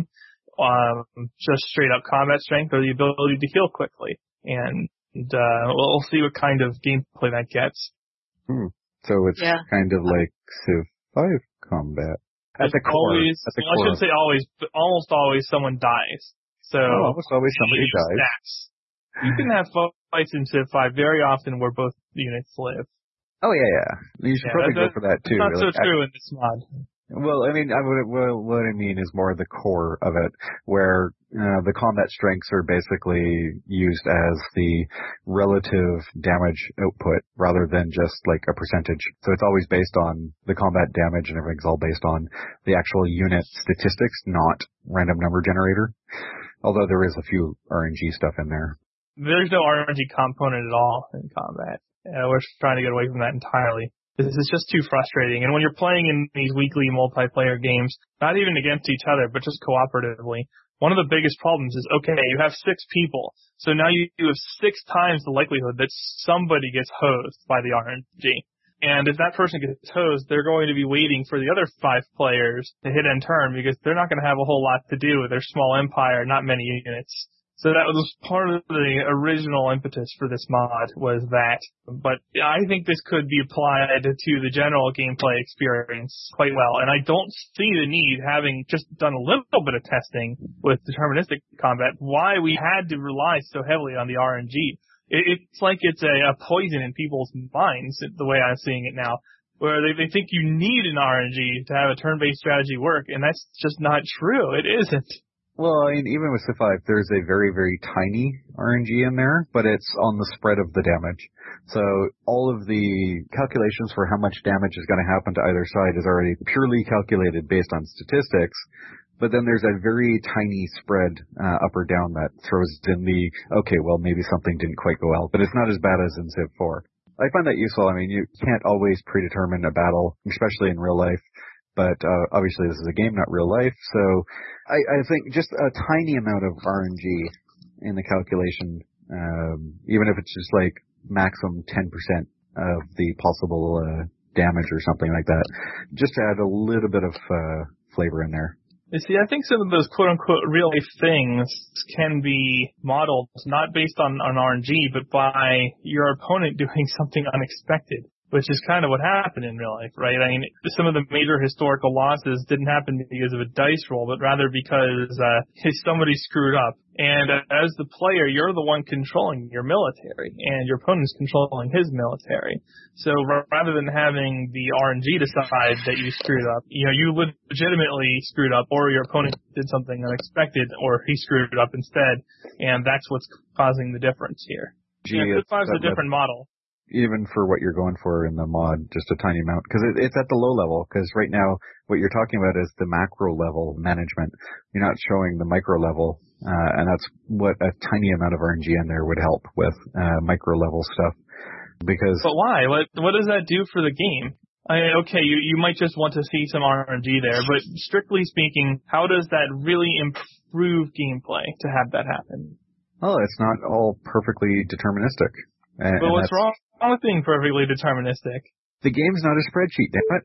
um, just straight-up combat strength, or the ability to heal quickly. And uh, we'll see what kind of gameplay that gets. Hmm. So it's yeah. kind of like Civ five combat. At the core. Always, at the well, core. I shouldn't say always, but almost always someone dies. So oh, almost always somebody dies. Stats. You can have fights in Civ five very often where both units live. Oh, yeah, yeah. You should yeah, probably that, go for that, too. That's not like, so true I, in this mod. Well, I mean, I would, well, what I mean is more the core of it, where uh, the combat strengths are basically used as the relative damage output rather than just like a percentage. So it's always based on the combat damage, and everything's all based on the actual unit statistics, not random number generator. Although there is a few R N G stuff in there. There's no R N G component at all in combat. Uh, we're trying to get away from that entirely. This is just too frustrating. And when you're playing in these weekly multiplayer games, not even against each other, but just cooperatively, one of the biggest problems is, okay, you have six people. So now you, you have six times the likelihood that somebody gets hosed by the R N G. And if that person gets hosed, they're going to be waiting for the other five players to hit end turn because they're not going to have a whole lot to do with their small empire, not many units. So that was part of the original impetus for this mod, was that. But I think this could be applied to the general gameplay experience quite well. And I don't see the need, having just done a little bit of testing with deterministic combat, why we had to rely so heavily on the R N G. It's like it's a, a poison in people's minds, the way I'm seeing it now, where they, they think you need an R N G to have a turn-based strategy work, and that's just not true. It isn't. Well, I mean, even with Civ five, there's a very, very tiny R N G in there, but it's on the spread of the damage. So all of the calculations for how much damage is going to happen to either side is already purely calculated based on statistics. But then there's a very tiny spread uh, up or down that throws in the, okay, well, maybe something didn't quite go well, but it's not as bad as in Civ four. I find that useful. I mean, you can't always predetermine a battle, especially in real life. But uh, obviously this is a game, not real life. So I, I think just a tiny amount of R N G in the calculation, um, even if it's just like maximum ten percent of the possible uh, damage or something like that, just to add a little bit of uh, flavor in there. You see, I think some of those quote-unquote real-life things can be modeled not based on, on R N G, but by your opponent doing something unexpected, which is kind of what happened in real life, right? I mean, some of the major historical losses didn't happen because of a dice roll, but rather because uh, somebody screwed up. And uh, as the player, you're the one controlling your military, and your opponent's controlling his military. So r- rather than having the R N G decide that you screwed up, you know, you legitimately screwed up, or your opponent did something unexpected, or he screwed it up instead, and that's what's causing the difference here. Gee, yeah, Civ five is a different model. Even for what you're going for in the mod, just a tiny amount, because it, it's at the low level, because right now what you're talking about is the macro level management. You're not showing the micro level, uh, and that's what a tiny amount of R N G in there would help with, uh, micro level stuff. Because But why? What what does that do for the game? I mean, okay, you, you might just want to see some R N G there, but strictly speaking, how does that really improve gameplay to have that happen? Oh, it's not all perfectly deterministic. And, but and what's wrong with being perfectly deterministic? The game's not a spreadsheet, damn it.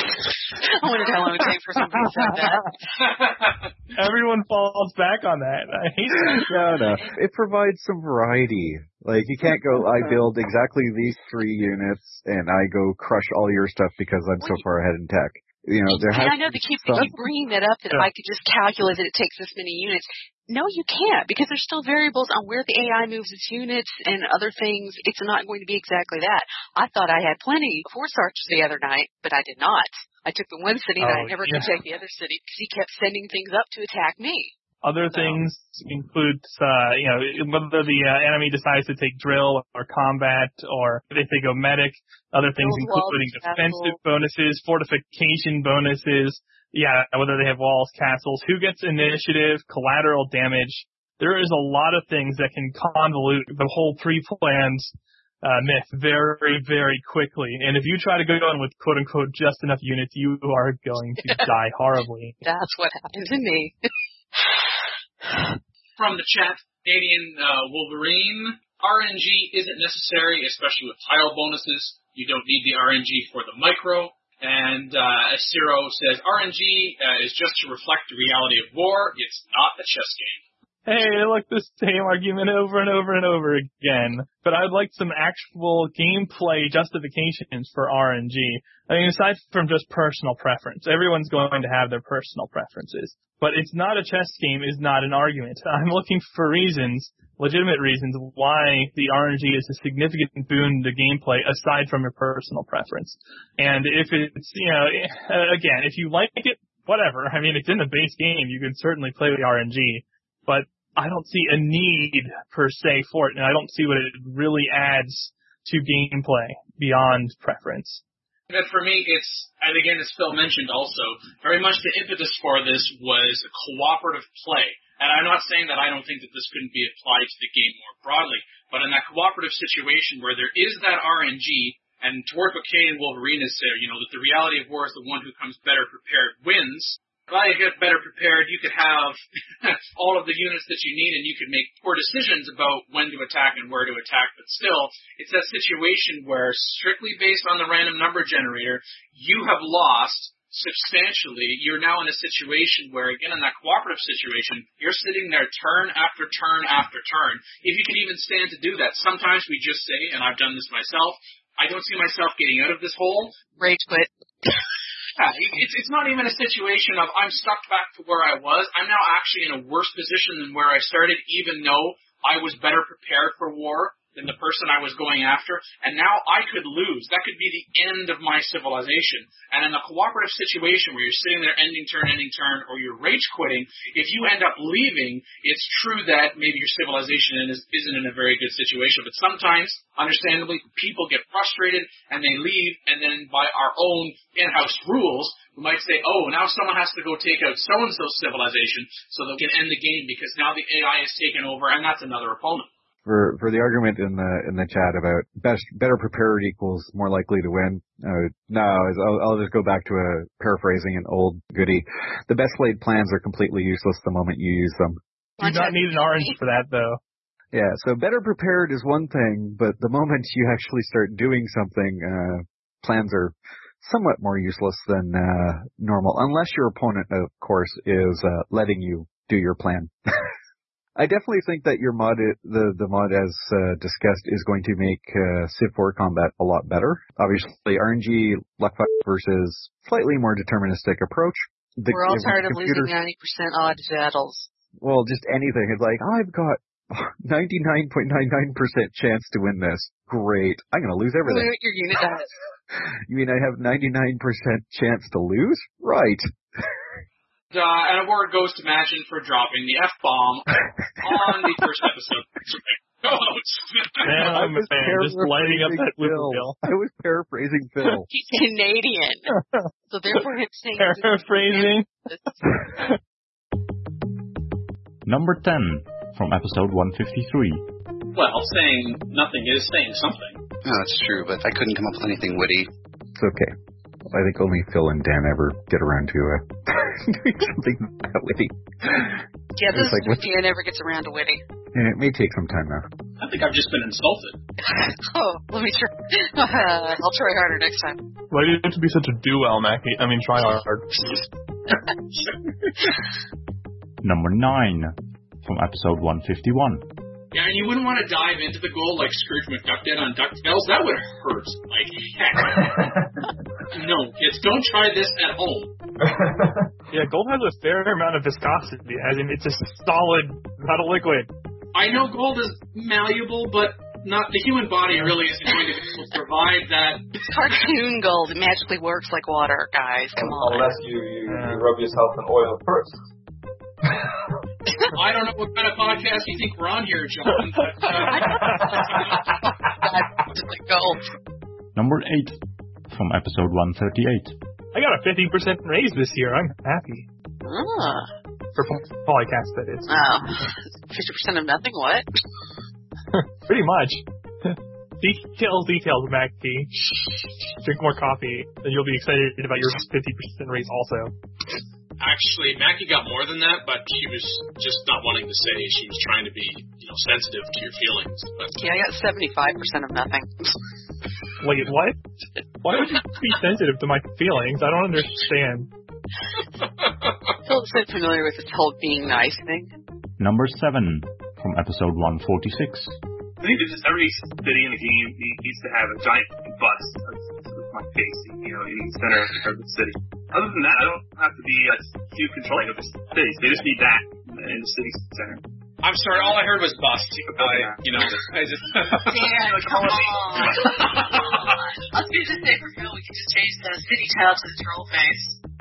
I wondered how long it would take for somebody to say that. Everyone falls back on that. I hate that. No, no. It provides some variety. Like, you can't go, I build exactly these three units, and I go crush all your stuff because I'm so far ahead in tech. You know, there has I know they keep, they keep bringing that up, that if I could just calculate that it takes this many units. No, you can't, because there's still variables on where the A I moves its units and other things. It's not going to be exactly that. I thought I had plenty of force archers the other night, but I did not. I took the one city and oh, I never yeah. could take the other city because he kept sending things up to attack me. Other so. things include, uh, you know, whether the uh, enemy decides to take drill or combat, or if they go medic. Other things Those including walls, defensive castles. bonuses, fortification bonuses. Yeah, whether they have walls, castles, who gets initiative, collateral damage. There is a lot of things that can convolute the whole pre-planned uh, myth very, very quickly. And if you try to go in with quote-unquote just enough units, you are going to die horribly. That's what happened to me. From the chat, Canadian uh, Wolverine, R N G isn't necessary, especially with tile bonuses. You don't need the R N G for the micro. And uh, Zero says R N G uh, is just to reflect the reality of war. It's not a chess game. Hey, look, the same argument over and over and over again. But I'd like some actual gameplay justifications for R N G. I mean, aside from just personal preference, everyone's going to have their personal preferences. But it's not a chess game is not an argument. I'm looking for reasons, legitimate reasons, why the R N G is a significant boon to gameplay aside from your personal preference. And if it's, you know, again, if you like it, whatever. I mean, it's in the base game. You can certainly play the R N G. But I don't see a need per se for it, and I don't see what it really adds to gameplay beyond preference. But for me, it's, and again, as Phil mentioned also, very much the impetus for this was cooperative play. And I'm not saying that I don't think that this couldn't be applied to the game more broadly, but in that cooperative situation where there is that R N G, and to work with Canadian Wolverine is there, you know, that the reality of war is the one who comes better prepared wins. If I get better prepared, you could have all of the units that you need, and you could make poor decisions about when to attack and where to attack. But still, it's that situation where, strictly based on the random number generator, you have lost substantially. You're now in a situation where, again, in that cooperative situation, you're sitting there turn after turn after turn. If you can even stand to do that, sometimes we just say, and I've done this myself, I don't see myself getting out of this hole. Rage quit. Yeah, it's, it's not even a situation of I'm stuck back to where I was. I'm now actually in a worse position than where I started, even though I was better prepared for war than the person I was going after. And now I could lose. That could be the end of my civilization. And in a cooperative situation where you're sitting there ending turn, ending turn, or you're rage quitting, if you end up leaving, it's true that maybe your civilization is, isn't in a very good situation. But sometimes, understandably, people get frustrated and they leave, and then by our own in-house rules, we might say, oh, now someone has to go take out so-and-so's civilization so they can end the game because now the A I is taken over, and that's another opponent. For for the argument in the in the chat about best better prepared equals more likely to win, uh, no, I'll, I'll just go back to a paraphrasing an old goodie. The best laid plans are completely useless the moment you use them. You do not need an orange for that, though. Yeah, so better prepared is one thing, but the moment you actually start doing something, uh, plans are somewhat more useless than uh, normal, unless your opponent, of course, is uh, letting you do your plan. I definitely think that your mod, the the mod as uh, discussed, is going to make uh, Civ four combat a lot better. Obviously, R N G, luck fight versus slightly more deterministic approach. The, We're all tired of losing ninety percent odds battles. Well, just anything. It's like, I've got ninety-nine point nine nine percent chance to win this. Great. I'm going to lose everything. Look at your unit dies. You mean I have ninety-nine percent chance to lose? Right. Uh, and a word goes to Magin for dropping the F-bomb on the first episode. Man, I'm a fan, just lighting up that wheel. I was paraphrasing Phil. He's Canadian. So therefore him saying... Paraphrasing. Number ten, from episode one fifty-three. Well, saying nothing is saying something. No, that's true, but I couldn't come up with anything witty. It's okay. I think only Phil and Dan ever get around to uh, doing something that witty. Yeah, this like, is Dan never gets around to witty. Yeah, it may take some time, though. I think I've just been insulted. Oh, let me try. Uh, I'll try harder next time. Why do you have to be such a do-well, Mackie? I mean, try hard. Number nine, from episode one fifty-one. Yeah, and you wouldn't want to dive into the goal like Scrooge McDuck did on DuckTales. That would hurt like heck. No, kids, don't try this at home. Yeah, gold has a fair amount of viscosity, as in it's a solid, not a liquid. I know gold is malleable, but not the human body really isn't going to be able to provide that. Cartoon gold magically works like water, guys. Come on. Unless you, you, you rub yourself in oil first. I don't know what kind of podcast you think we're on here, John, but uh, gold. Number eight, from episode one thirty-eight. I got a fifty percent raise this year. I'm happy. Ah. For Polycast, that is. Oh, fifty percent of nothing, what? Pretty much. Details, details, Mackie. Drink more coffee, and you'll be excited about your fifty percent raise also. actually, Mackie got more than that, but she was just not wanting to say. She was trying to be, you know, sensitive to your feelings. But yeah, I got seventy-five percent of nothing. Wait, what? Why would you be sensitive to my feelings? I don't understand. Phil's been familiar with this whole being nice thing. Number seven, from episode one forty-six. I think that just every city in the game needs to have a giant bust of my face, you know, in the center of the city. Other than that, I don't have to be uh, too controlling of the cities. They just need that in the city center. I'm sorry, all I heard was bust. I, you know, I just... Dan, come on. I was going to say for Phil, we could just change the city tile to the troll face.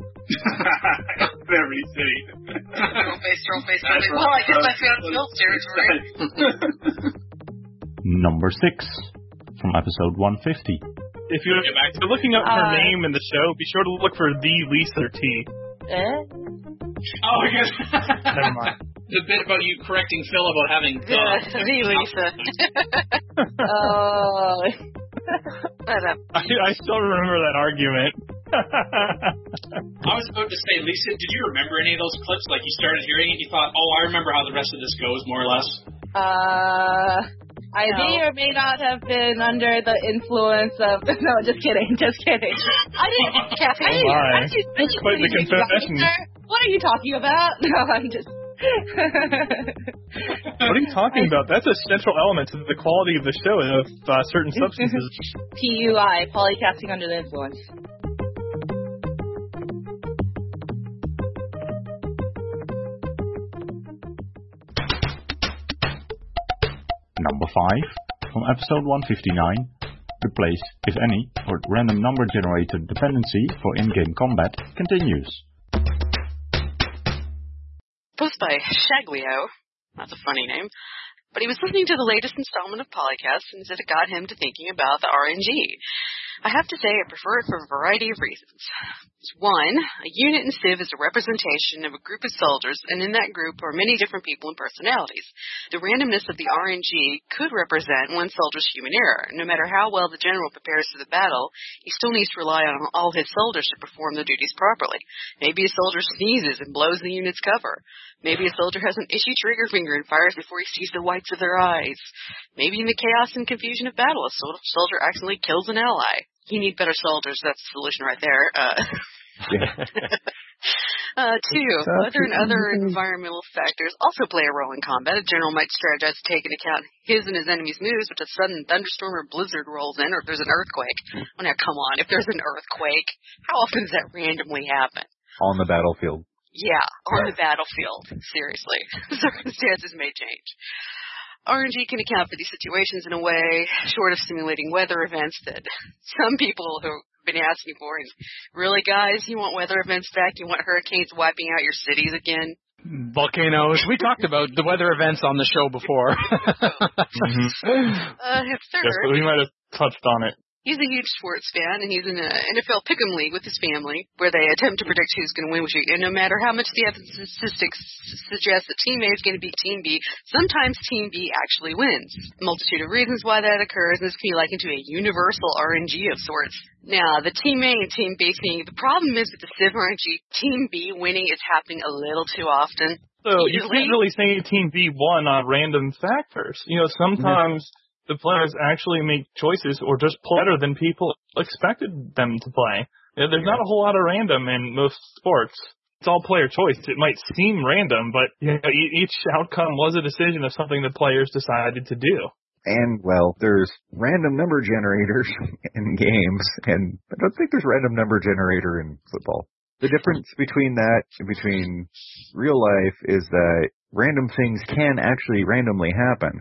Very city. Troll face, troll face. Troll face. Well, I guess that's on Phil's territory. Number six, from episode one fifty. If you're, if you're looking up her uh, name in the show, be sure to look for the Lisa T. Eh? Oh, I guess. Never mind. The bit about you correcting Phil about having the. Uh, the Lisa. Oh. I, I still remember that argument. I was about to say, Lisa, did you remember any of those clips? Like, you started hearing it and you thought, oh, I remember how the rest of this goes, more or less? Uh... I no. may or may not have been under the influence of. No, just kidding, just kidding. I didn't. Caffeine. I didn't, I didn't, I didn't quite the confession. What are you talking about? No, I'm just. What are you talking about? That's a central element to the quality of the show of uh, certain substances. P U I, polycasting under the influence. Number five, from episode one fifty-nine, the place, if any, for random number generator dependency for in-game combat continues. Posted by Shaglio, that's a funny name, but he was listening to the latest installment of Polycast and said it got him to thinking about the R N G. I have to say I prefer it for a variety of reasons. One, a unit in Civ is a representation of a group of soldiers, and in that group are many different people and personalities. The randomness of the R N G could represent one soldier's human error. No matter how well the general prepares for the battle, he still needs to rely on all his soldiers to perform the duties properly. Maybe a soldier sneezes and blows the unit's cover. Maybe a soldier has an itchy trigger finger and fires before he sees the whites of their eyes. Maybe in the chaos and confusion of battle, a soldier accidentally kills an ally. You need better soldiers. That's the solution right there. Uh, uh, two, weather and other environmental factors also play a role in combat. A general might strategize to take into account his and his enemy's moves, but a sudden thunderstorm or blizzard rolls in, or if there's an earthquake. Well, now, come on. If there's an earthquake, how often does that randomly happen? On the battlefield. Yeah, on the battlefield. Seriously. Circumstances may change. R N G can account for these situations in a way, short of simulating weather events, that some people who have been asking for. And really, guys, you want weather events back? You want hurricanes wiping out your cities again? Volcanoes. We talked about the weather events on the show before. mm-hmm. uh, third, yes, but we might have touched on it. He's a huge sports fan, and he's in an N F L Pick'em League with his family, where they attempt to predict who's going to win which week. And no matter how much the statistics suggest that Team A is going to beat Team B, sometimes Team B actually wins. A multitude of reasons why that occurs, and this can be likened to a universal R N G of sorts. Now, the Team A and Team B thing, the problem is with the Civ R N G, Team B winning is happening a little too often. So you can't really say Team B won on random factors. You know, sometimes... Mm-hmm. The players actually make choices or just play better than people expected them to play. You know, there's not a whole lot of random in most sports. It's all player choice. It might seem random, but you know, each outcome was a decision of something the players decided to do. And, well, there's random number generators in games, and I don't think there's random number generator in football. The difference between that, between real life, is that random things can actually randomly happen.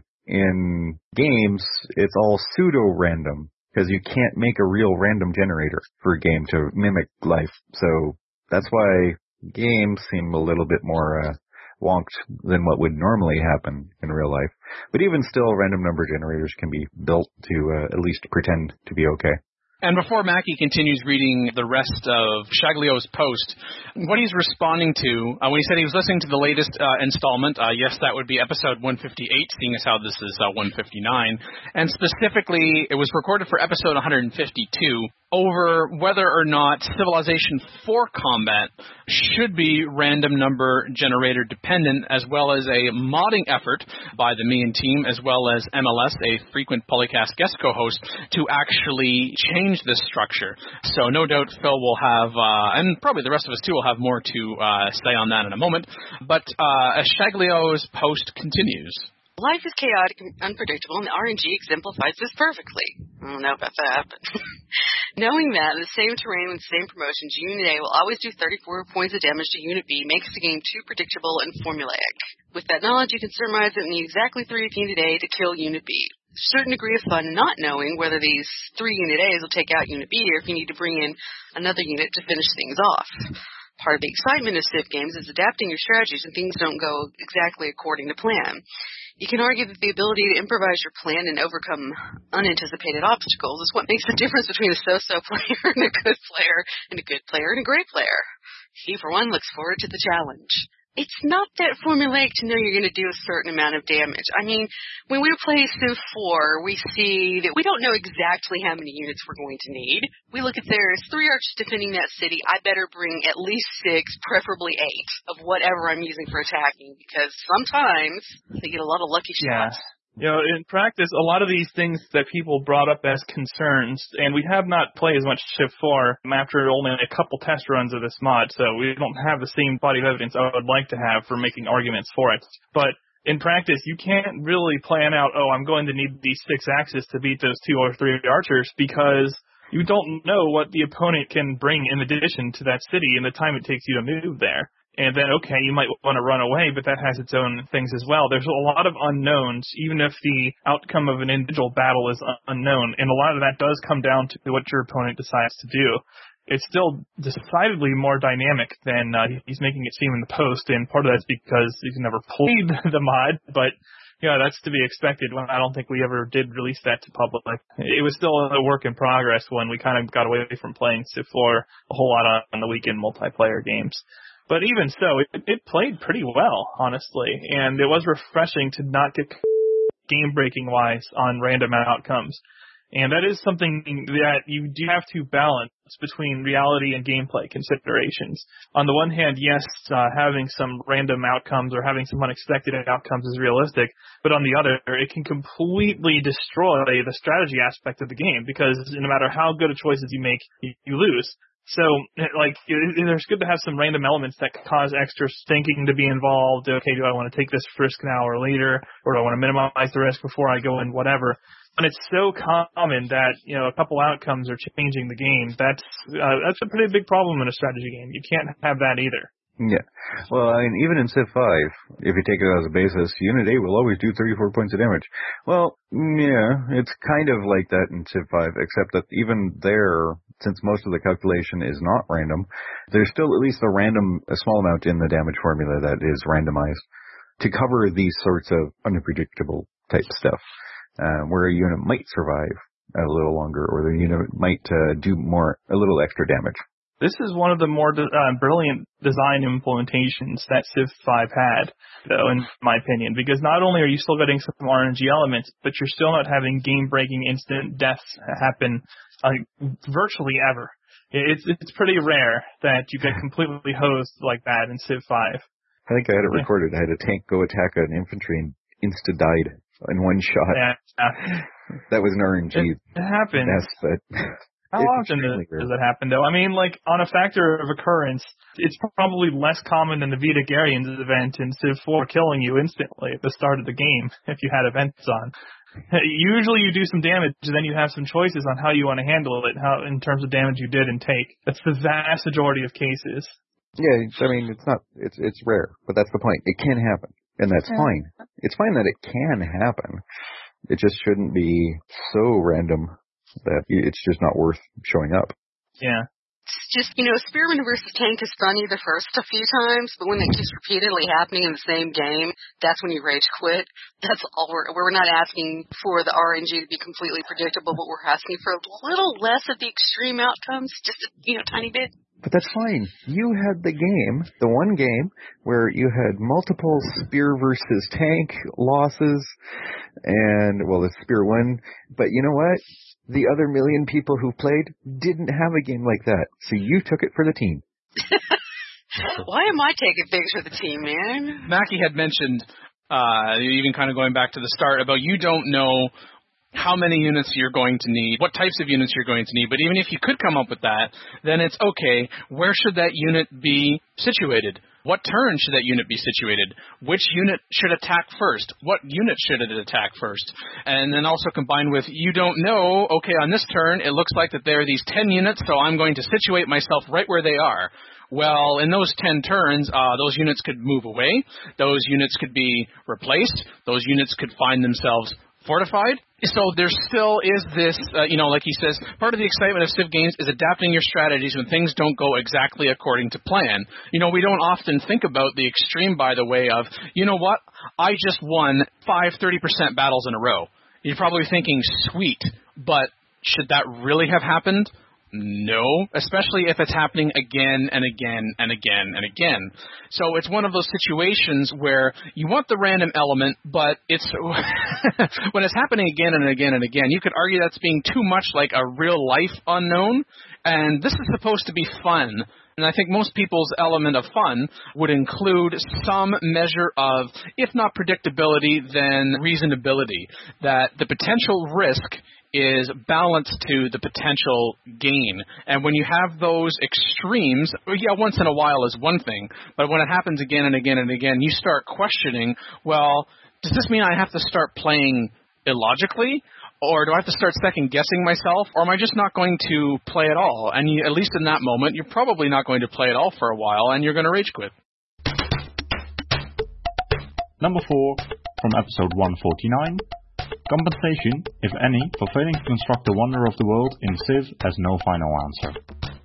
In games, it's all pseudo-random, because you can't make a real random generator for a game to mimic life. So that's why games seem a little bit more uh, wonked than what would normally happen in real life. But even still, random number generators can be built to uh, at least pretend to be okay. And before Mackie continues reading the rest of Shaglio's post, what he's responding to, uh, when he said he was listening to the latest uh, installment, uh, yes, that would be episode one fifty-eight, seeing as how this is uh, one fifty-nine. And specifically, it was recorded for episode one fifty-two, over whether or not Civilization four combat should be random number generator dependent, as well as a modding effort by the Mian team, as well as M L S, a frequent Polycast guest co-host, to actually change this structure. So no doubt Phil will have, uh, and probably the rest of us too, will have more to uh, say on that in a moment. But uh, as Shaglio's post continues. Life is chaotic and unpredictable, and the R N G exemplifies this perfectly. I don't know about that, but knowing that in the same terrain with the same promotions, Unit A will always do thirty-four points of damage to Unit B makes the game too predictable and formulaic. With that knowledge, you can surmise that you need exactly three of Unit A to kill Unit B. There's a certain degree of fun not knowing whether these three Unit A's will take out Unit B or if you need to bring in another unit to finish things off. Part of the excitement of Civ games is adapting your strategies when things don't go exactly according to plan. You can argue that the ability to improvise your plan and overcome unanticipated obstacles is what makes the difference between a so-so player and a good player, and a good player and a great player. He, for one, looks forward to the challenge. It's not that formulaic to know you're going to do a certain amount of damage. I mean, when we play Civ four, we see that we don't know exactly how many units we're going to need. We look at there's three archers defending that city. I better bring at least six, preferably eight, of whatever I'm using for attacking, because sometimes they get a lot of lucky shots. Yeah. You know, in practice, a lot of these things that people brought up as concerns, and we have not played as much Civ four after only a couple test runs of this mod, so we don't have the same body of evidence I would like to have for making arguments for it. But in practice, you can't really plan out, oh, I'm going to need these six axes to beat those two or three archers, because you don't know what the opponent can bring in addition to that city and the time it takes you to move there. And then, okay, you might want to run away, but that has its own things as well. There's a lot of unknowns, even if the outcome of an individual battle is unknown. And a lot of that does come down to what your opponent decides to do. It's still decidedly more dynamic than uh, he's making it seem in the post, and part of that's because he's never played the mod, but yeah, that's to be expected. When I don't think we ever did release that to public. It was still a work in progress when we kind of got away from playing Civ four a whole lot on, on the weekend multiplayer games. But even so, it, it played pretty well, honestly, and it was refreshing to not get game-breaking wise on random outcomes. And that is something that you do have to balance between reality and gameplay considerations. On the one hand, yes, uh, having some random outcomes or having some unexpected outcomes is realistic, but on the other, it can completely destroy the strategy aspect of the game, because no matter how good a choices you make, you, you lose. So, like, there's good to have some random elements that cause extra thinking to be involved. Okay, do I want to take this risk now or later? Or do I want to minimize the risk before I go in, whatever? And it's so common that, you know, a couple outcomes are changing the game. That's, uh, that's a pretty big problem in a strategy game. You can't have that either. Yeah. Well, I mean, even in Civ five, if you take it as a basis, Unit A will always do thirty-four points of damage. Well, yeah, it's kind of like that in Civ five, except that even there, since most of the calculation is not random, there's still at least a random, a small amount in the damage formula that is randomized to cover these sorts of unpredictable type stuff, uh, where a unit might survive a little longer, or the unit might uh, do more, a little extra damage. This is one of the more de- uh, brilliant design implementations that Civ five had, though, in my opinion, because not only are you still getting some R N G elements, but you're still not having game-breaking instant deaths happen uh, virtually ever. It's it's pretty rare that you get completely hosed like that in Civ five. I think I had it recorded. I had a tank go attack an infantry and insta-died in one shot. Yeah. That was an R N G. It, it happens. Yes, but How it's often does, rare. does that happen, though? I mean, like, on a factor of occurrence, it's probably less common than the Vedic Aryans event in Civ four killing you instantly at the start of the game if you had events on. Usually you do some damage, and then you have some choices on how you want to handle it, how in terms of damage you did and take. That's the vast majority of cases. Yeah, I mean, it's not, it's it's rare, but that's the point. It can happen, and that's Yeah. fine. It's fine that it can happen. It just shouldn't be so random that it's just not worth showing up. Yeah. It's just, you know, Spearman versus Tank is funny the first a few times, but when it keeps repeatedly happening in the same game, that's when you rage quit. That's all we're, we're not asking for the R N G to be completely predictable, but we're asking for a little less of the extreme outcomes, just a, you know, tiny bit. But that's fine. You had the game, the one game, where you had multiple Spear versus Tank losses, and, well, the Spear won, but you know what? The other million people who played didn't have a game like that, so you took it for the team. Why am I taking things for the team, man? Mackie had mentioned, uh, even kind of going back to the start, about you don't know how many units you're going to need, what types of units you're going to need. But even if you could come up with that, then it's okay, where should that unit be situated? What turn should that unit be situated? Which unit should attack first? What unit should it attack first? And then also combined with, you don't know, okay, on this turn, it looks like that there are these ten units, so I'm going to situate myself right where they are. Well, in those ten turns, uh, those units could move away. Those units could be replaced. Those units could find themselves fortified. So there still is this, uh, you know, like he says, part of the excitement of Civ games is adapting your strategies when things don't go exactly according to plan. You know, we don't often think about the extreme, by the way, of, you know what, I just won five thirty percent battles in a row. You're probably thinking, sweet, but should that really have happened? No, especially if it's happening again and again and again and again. So it's one of those situations where you want the random element, but it's when it's happening again and again and again, you could argue that's being too much like a real-life unknown, and this is supposed to be fun. And I think most people's element of fun would include some measure of, if not predictability, then reasonability, that the potential risk is balanced to the potential gain. And when you have those extremes, yeah, once in a while is one thing, but when it happens again and again and again, you start questioning, well, does this mean I have to start playing illogically? Or do I have to start second-guessing myself? Or am I just not going to play at all? And you, at least in that moment, you're probably not going to play at all for a while, and you're going to rage quit. Number four, from episode one forty-nine. Compensation, if any, for failing to construct the wonder of the world in Civ has no final answer.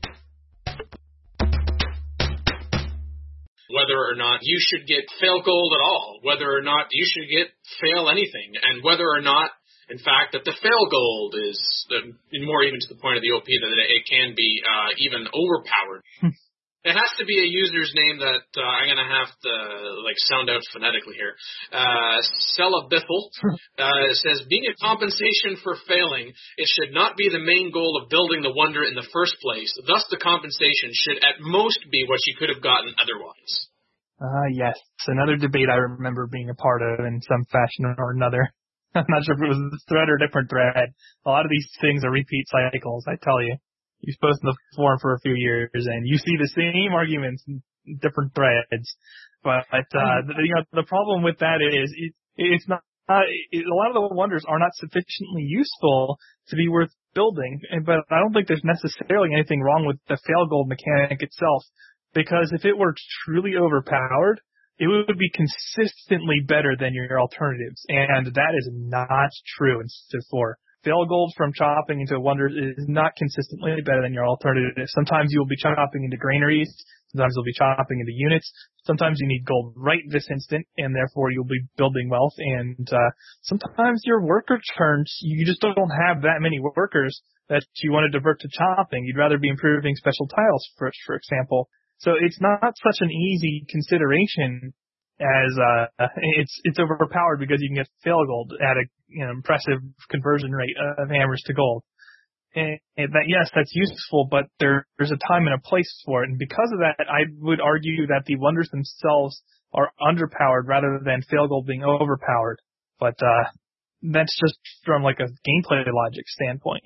Whether or not you should get fail gold at all, whether or not you should get fail anything, and whether or not, in fact, that the fail gold is uh, more even to the point of the O P that it can be uh, even overpowered. It has to be a user's name that uh, I'm going to have to like sound out phonetically here. Uh, Sella Biffle uh, says, being a compensation for failing, it should not be the main goal of building the wonder in the first place. Thus, the compensation should at most be what you could have gotten otherwise. Ah, uh, yes. Another debate I remember being a part of in some fashion or another. I'm not sure if it was this thread or a different thread. A lot of these things are repeat cycles, I tell you. You've posted the forum for a few years, and you see the same arguments in different threads. But uh, the, you know, the problem with that is it, it's not. Uh, it, a lot of the wonders are not sufficiently useful to be worth building. But I don't think there's necessarily anything wrong with the fail gold mechanic itself, because if it were truly overpowered, it would be consistently better than your alternatives, and that is not true in Civ four. Fail gold from chopping into wonders is not consistently better than your alternative. Sometimes you will be chopping into granaries. Sometimes you'll be chopping into units. Sometimes you need gold right this instant, and therefore you'll be building wealth. And uh, sometimes your worker turns, you just don't have that many workers that you want to divert to chopping. You'd rather be improving special tiles, for, for example. So it's not such an easy consideration as uh, it's it's overpowered because you can get fail gold at a you know, impressive conversion rate of hammers to gold. And, and that yes, that's useful, but there, there's a time and a place for it. And because of that, I would argue that the wonders themselves are underpowered rather than fail gold being overpowered. But uh, that's just from like a gameplay logic standpoint.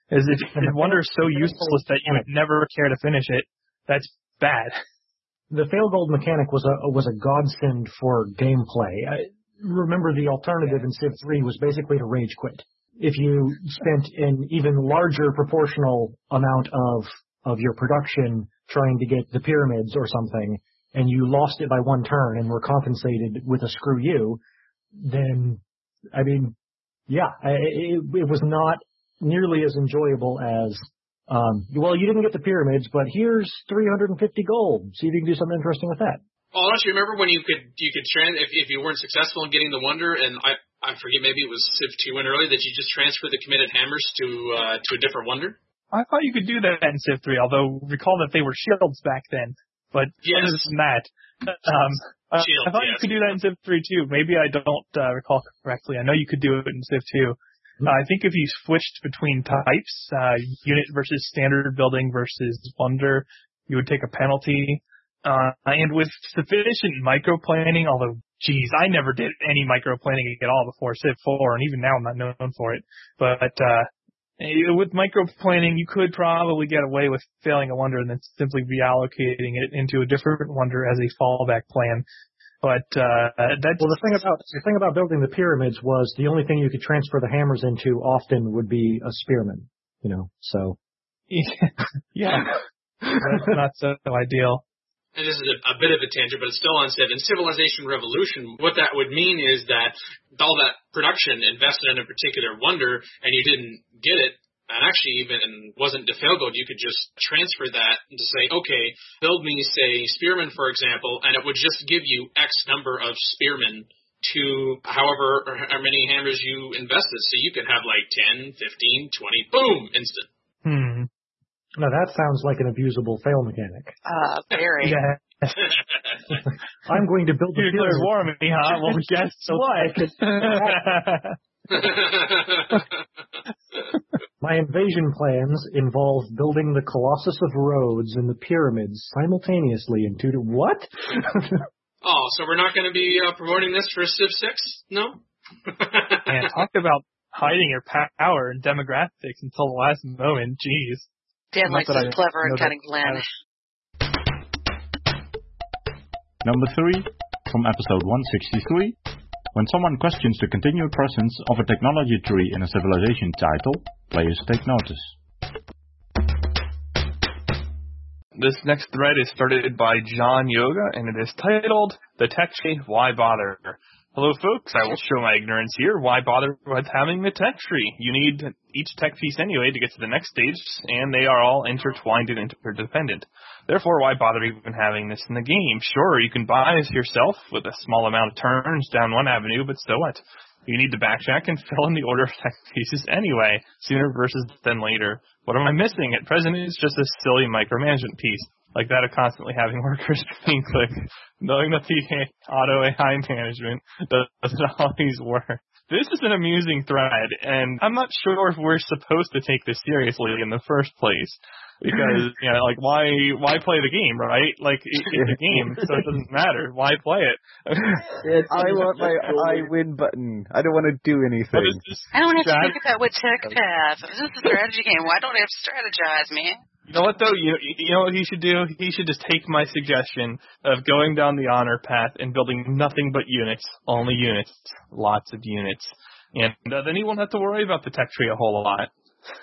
Is if, if Wonder is so useless that you would never care to finish it, that's bad. The fail gold mechanic was a was a godsend for gameplay. I, remember, the alternative in Civ three was basically to rage quit. If you spent an even larger proportional amount of of your production trying to get the pyramids or something, and you lost it by one turn and were compensated with a screw you, then, I mean, yeah, it, it was not nearly as enjoyable as, um, well, you didn't get the pyramids, but here's three hundred fifty gold, see if you can do something interesting with that. Well, don't you remember when you could you could trans if if you weren't successful in getting the Wonder, and I I forget, maybe it was Civ two went early, that you just transfer the committed hammers to uh, to a different Wonder? I thought you could do that in Civ three, although recall that they were shields back then. But yes. Other than that, um, uh, Shield, I thought yes. you could do that in Civ three too. Maybe I don't uh, recall correctly. I know you could do it in Civ two. Uh, I think if you switched between types, uh, unit versus standard building versus Wonder, you would take a penalty. Uh, and with sufficient microplanning, although, geez, I never did any microplanning at all before Civ four, and even now I'm not known for it. But uh, with microplanning, you could probably get away with failing a Wonder and then simply reallocating it into a different Wonder as a fallback plan. But uh, that's well, the thing about the thing about building the pyramids was the only thing you could transfer the hammers into often would be a spearman. You know, so yeah, that's not so ideal. And this is a, a bit of a tangent, but it's still on Civ. In Civilization Revolution, what that would mean is that all that production invested in a particular Wonder, and you didn't get it, and actually even wasn't to fail gold, you could just transfer that to say, okay, build me, say, Spearman, for example, and it would just give you X number of Spearmen to however or how many hammers you invested. So you could have like ten, fifteen, twenty, boom, instant. Hmm. Now that sounds like an abusable fail mechanic. Uh, very. Yeah. I'm going to build the You declared war on me, huh? Well, guess what? My invasion plans involve building the Colossus of Rhodes and the pyramids simultaneously in two to what? Oh, so we're not going to be uh, promoting this for Civ six? No? Man, talk about hiding your power and demographics until the last moment. Jeez. Dan likes his clever and cutting Glenn. Number three, from episode one sixty-three. When someone questions the continued presence of a technology tree in a civilization title, players take notice. This next thread is started by John Yoga, and it is titled, The Tech Tree, Why Bother? Hello, folks. I will show my ignorance here. Why bother with having the tech tree? You need each tech piece anyway to get to the next stage, and they are all intertwined and interdependent. Therefore, why bother even having this in the game? Sure, you can buy this yourself with a small amount of turns down one avenue, but so what? You need to backtrack and fill in the order of tech pieces anyway, sooner versus than later. What am I missing? At present, it's just a silly micromanagement piece, like that of constantly having workers being clicked, knowing that the auto A I management doesn't always work. This is an amusing thread, and I'm not sure if we're supposed to take this seriously in the first place. Because, you know, like, why why play the game, right? Like, it, it's a game, so it doesn't matter. Why play it? I want my I win button. I don't want to do anything. I don't have to think about what tech path. This is a strategy game. Why don't I have to strategize, man? You know what, though? You, you know what he should do? He should just take my suggestion of going down the honor path and building nothing but units. Only units. Lots of units. And uh, then he won't have to worry about the tech tree a whole lot.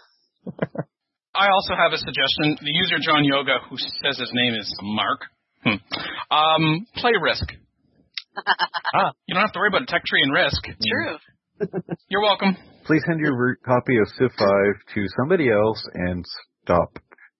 I also have a suggestion. The user John Yoga, who says his name is Mark, hmm. um, play Risk. ah, you don't have to worry about tech tree and Risk. True. You're welcome. Please send your root copy of Civ five to somebody else and stop.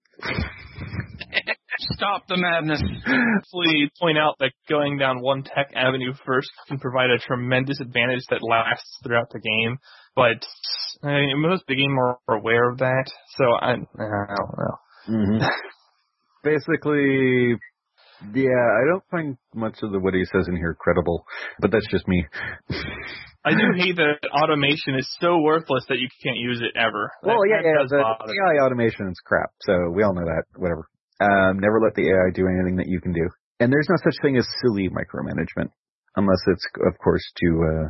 Stop the madness. Please point out that going down one tech avenue first can provide a tremendous advantage that lasts throughout the game. But I mean, most of the game are aware of that, so I, I don't know. Mm-hmm. Basically, yeah, I don't find much of the what he says in here credible, but that's just me. I do hate that automation is so worthless that you can't use it ever. Well, that, yeah, that yeah, the A I automation is crap, so we all know that, whatever. Um, never let the A I do anything that you can do. And there's no such thing as silly micromanagement, unless it's, of course, to uh,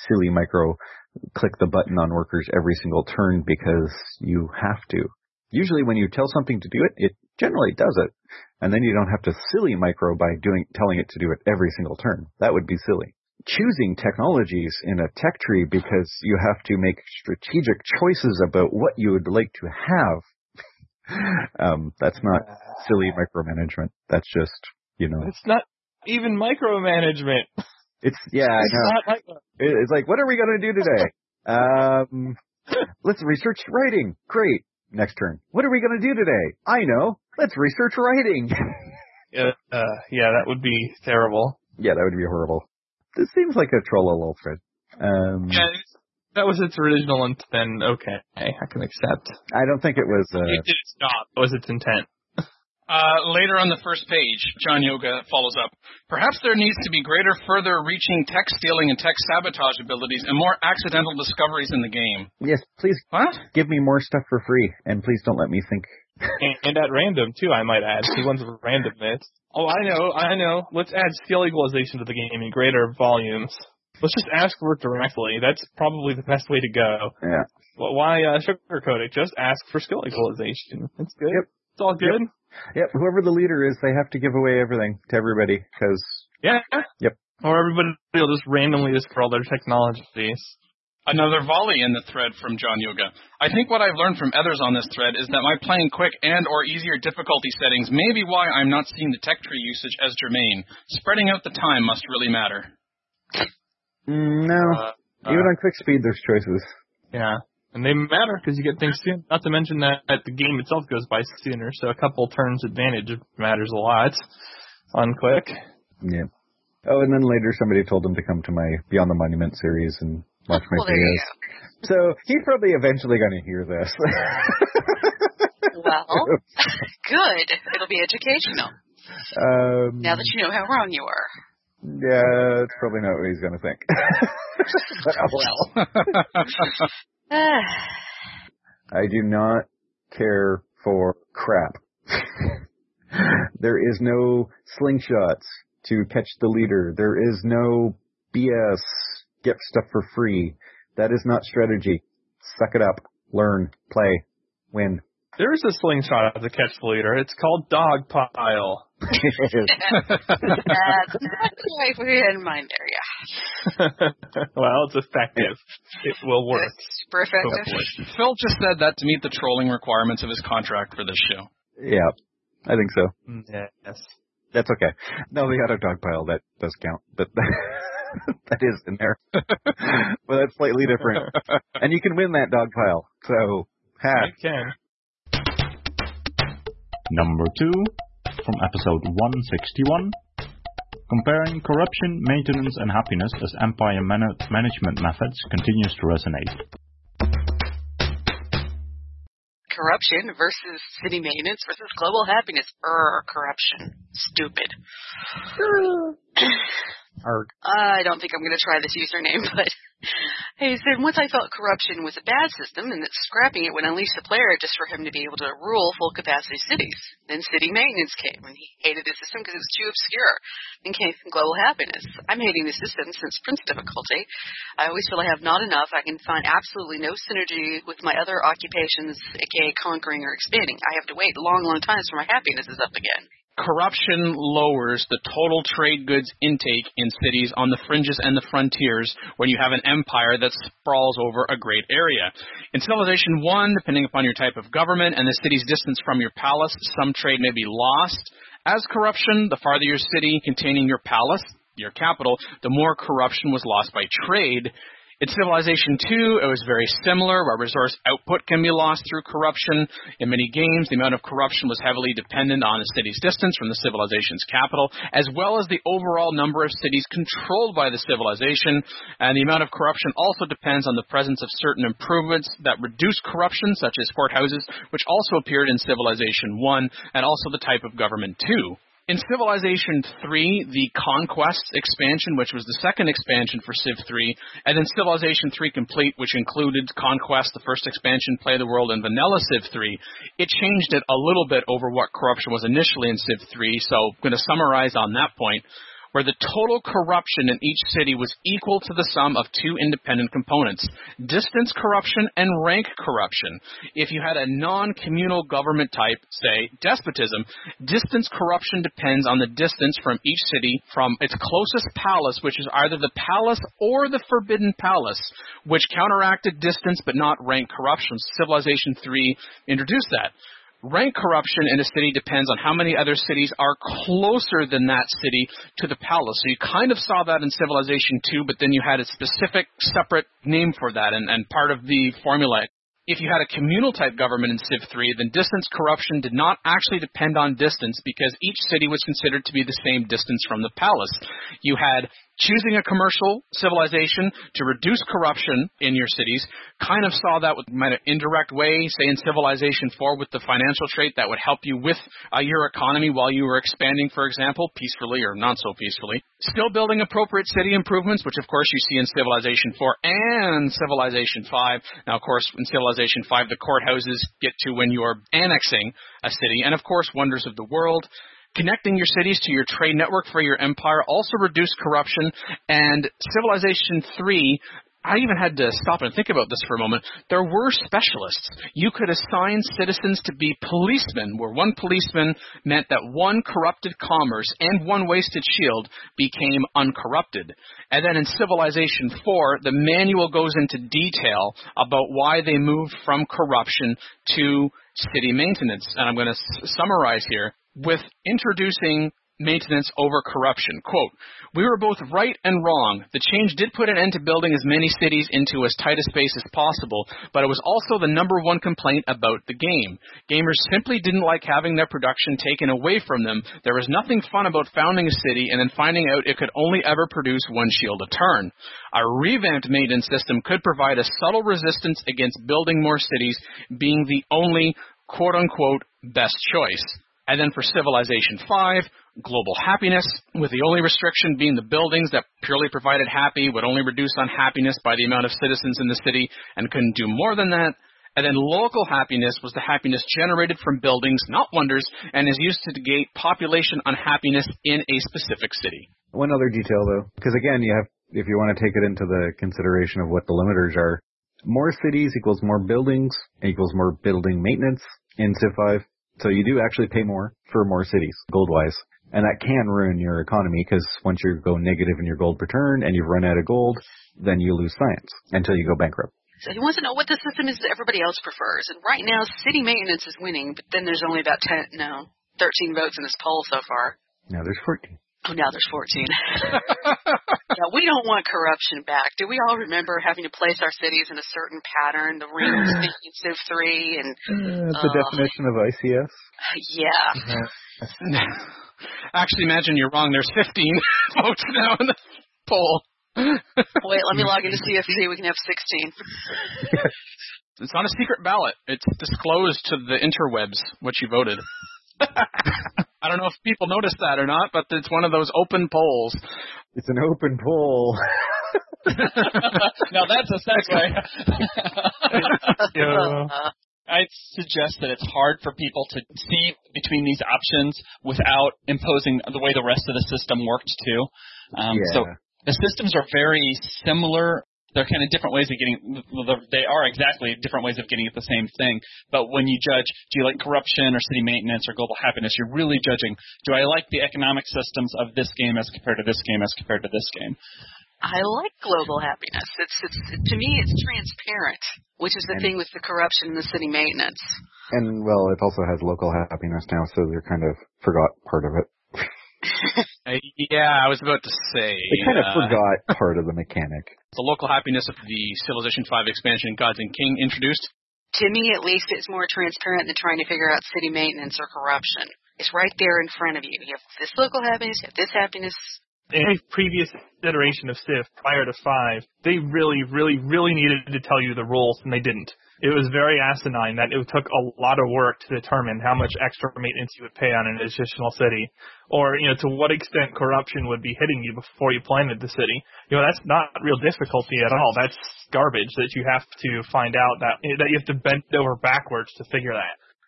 silly micro click the button on workers every single turn because you have to. Usually when you tell something to do it, it generally does it. And then you don't have to silly micro by doing telling it to do it every single turn. That would be silly. Choosing technologies in a tech tree because you have to make strategic choices about what you would like to have. um, that's not silly micromanagement. That's just, you know. It's not even micromanagement. It's, yeah, I It's know. not like It's like, what are we going to do today? Um, let's research writing. Great. Next turn. What are we going to do today? I know. Let's research writing. Uh, uh, yeah, that would be terrible. Yeah, that would be horrible. This seems like a trollolol thread. Um, Yeah, it's- that was its original intent. Okay, I can accept. I don't think it was. Uh, It did stop. That was its intent. Uh, later on the first page, John Yoga follows up. Perhaps there needs to be greater, further-reaching tech stealing and tech sabotage abilities and more accidental discoveries in the game. Yes, please what? give me more stuff for free, and please don't let me think. and, and at random, too, I might add. He wants randomness. Oh, I know, I know. Let's add skill equalization to the game in greater volumes. Let's just ask for it directly. That's probably the best way to go. Yeah. Well, why uh, sugarcoat it? Just ask for skill equalization. It's good. Yep. It's all good. Yep. Yep, whoever the leader is, they have to give away everything to everybody, because... Yeah. Yep. Or everybody will just randomly discover all their technologies. Another volley in the thread from John Yoga. I think what I've learned from others on this thread is that my playing quick and or easier difficulty settings may be why I'm not seeing the tech tree usage as germane. Spreading out the time must really matter. Mm, no. Uh, Even uh, on quick speed, there's choices. Yeah. And they matter because you get things soon. Not to mention that, that the game itself goes by sooner, so a couple turns advantage matters a lot on quick. Yeah. Oh, and then later somebody told him to come to my Beyond the Monument series and watch my Well, there you videos. So he's probably eventually going to hear this. Well, good. It'll be educational. Um, Now that you know how wrong you are. yeah, that's probably not what he's going to think. But oh well. I do not care for crap. There is no slingshots to catch the leader. There is no B S, get stuff for free. That is not strategy. Suck it up. Learn. Play. Win. There is a slingshot to catch the leader. It's called Dogpile. That's exactly what we had in mind there, yeah. Well, it's effective. It will work. Super effective. Phil just said that to meet the trolling requirements of his contract for this show. Yeah, I think so. Yes. That's okay. No, the auto dog pile, that does count. But that is in there. But that's slightly different. And you can win that dog pile. So, ha. You can. Number two, from episode one sixty-one, comparing corruption, maintenance, and happiness as empire man- management methods continues to resonate. Corruption versus city maintenance versus global happiness. Err, corruption. Stupid. Arg. I don't think I'm going to try this username, but he said, once I thought corruption was a bad system and that scrapping it would unleash the player just for him to be able to rule full-capacity cities. Then city maintenance came, and he hated the system because it was too obscure. Then came global happiness. I'm hating the system since Prince difficulty. I always feel I have not enough. I can find absolutely no synergy with my other occupations, aka conquering or expanding. I have to wait long, long times for my happiness is up again. Corruption lowers the total trade goods intake in cities on the fringes and the frontiers when you have an empire that sprawls over a great area. In Civilization one, depending upon your type of government and the city's distance from your palace, some trade may be lost. As corruption, the farther your city containing your palace, your capital, the more corruption was lost by trade. In Civilization two, it was very similar, where resource output can be lost through corruption. In many games, the amount of corruption was heavily dependent on a city's distance from the civilization's capital, as well as the overall number of cities controlled by the civilization. And the amount of corruption also depends on the presence of certain improvements that reduce corruption, such as courthouses, which also appeared in Civilization one, and also the type of government two. In Civilization three, the Conquest expansion, which was the second expansion for Civ three, and then Civilization three Complete, which included Conquest, the first expansion, Play the World, and Vanilla Civ three, it changed it a little bit over what corruption was initially in Civ three, so I'm going to summarize on that point. where the total corruption in each city was equal to the sum of two independent components, distance corruption and rank corruption. If you had a non-communal government type, say despotism, distance corruption depends on the distance from each city from its closest palace, which is either the palace or the forbidden palace, which counteracted distance but not rank corruption. Civilization three introduced that. Rank corruption in a city depends on how many other cities are closer than that city to the palace. So you kind of saw that in Civilization two, but then you had a specific separate name for that and, and part of the formula. If you had a communal-type government in Civ three, then distance corruption did not actually depend on distance because each city was considered to be the same distance from the palace. You had choosing a commercial civilization to reduce corruption in your cities. Kind of saw that with an indirect way, say in Civilization four with the financial trait that would help you with uh, your economy while you were expanding, for example, peacefully or not so peacefully. Still building appropriate city improvements, which of course you see in Civilization four and Civilization five. Now, of course, in Civilization five, the courthouses get to when you are annexing a city. And of course, Wonders of the World. Connecting your cities to your trade network for your empire also reduced corruption. And Civilization three, I even had to stop and think about this for a moment. There were specialists. You could assign citizens to be policemen, where one policeman meant that one corrupted commerce and one wasted shield became uncorrupted. And then in Civilization four, the manual goes into detail about why they moved from corruption to city maintenance. And I'm going to s- summarize here with introducing maintenance over corruption. Quote, "We were both right and wrong. The change did put an end to building as many cities into as tight a space as possible, but it was also the number one complaint about the game. Gamers simply didn't like having their production taken away from them. There was nothing fun about founding a city and then finding out it could only ever produce one shield a turn. A revamped maintenance system could provide a subtle resistance against building more cities, being the only quote-unquote best choice." And then for Civilization five, global happiness, with the only restriction being the buildings that purely provided happy would only reduce unhappiness by the amount of citizens in the city and couldn't do more than that. And then local happiness was the happiness generated from buildings, not wonders, and is used to negate population unhappiness in a specific city. One other detail, though, because again, you have, if you want to take it into the consideration of what the limiters are, more cities equals more buildings equals more building maintenance in Civ five. So you do actually pay more for more cities, gold-wise. And that can ruin your economy because once you go negative in your gold per turn and you've run out of gold, then you lose science until you go bankrupt. So he wants to know what the system is that everybody else prefers. And right now, city maintenance is winning, but then there's only about ten, no, thirteen votes in this poll so far. Now there's fourteen. Oh, now there's fourteen. Yeah, we don't want corruption back. Do we all remember having to place our cities in a certain pattern? The ring was in Civ three and Uh, the uh, definition of I C S. yeah. Actually, imagine you're wrong. There's fifteen votes now in the poll. Wait, let me log into C F C. We can have sixteen. It's not a secret ballot. It's disclosed to the interwebs what you voted. I don't know if people noticed that or not, but it's one of those open polls. It's an open poll. Now that's a segue. Yeah. I'd suggest that it's hard for people to see between these options without imposing the way the rest of the system worked too. Um, Yeah. So the systems are very similar. They're kind of different ways of getting, they are exactly different ways of getting at the same thing. But when you judge, do you like corruption or city maintenance or global happiness, you're really judging, do I like the economic systems of this game as compared to this game as compared to this game? I like global happiness. It's, it's to me, it's transparent, which is the And- thing with the corruption and the city maintenance. And, well, it also has local happiness now, so they kind of forgot part of it. Uh, yeah, I was about to say. They kind of uh, forgot part of the mechanic. The local happiness of the Civilization five expansion Gods and King introduced. To me, at least, it's more transparent than trying to figure out city maintenance or corruption. It's right there in front of you. You have this local happiness, you have this happiness. In a previous iteration of Civ, prior to five, they really, really, really needed to tell you the rules, and they didn't. It was very asinine that it took a lot of work to determine how much extra maintenance you would pay on an additional city, or, you know, to what extent corruption would be hitting you before you planted the city. You know, that's not real difficulty at all. That's garbage that you have to find out, that that you have to bend over backwards to figure that.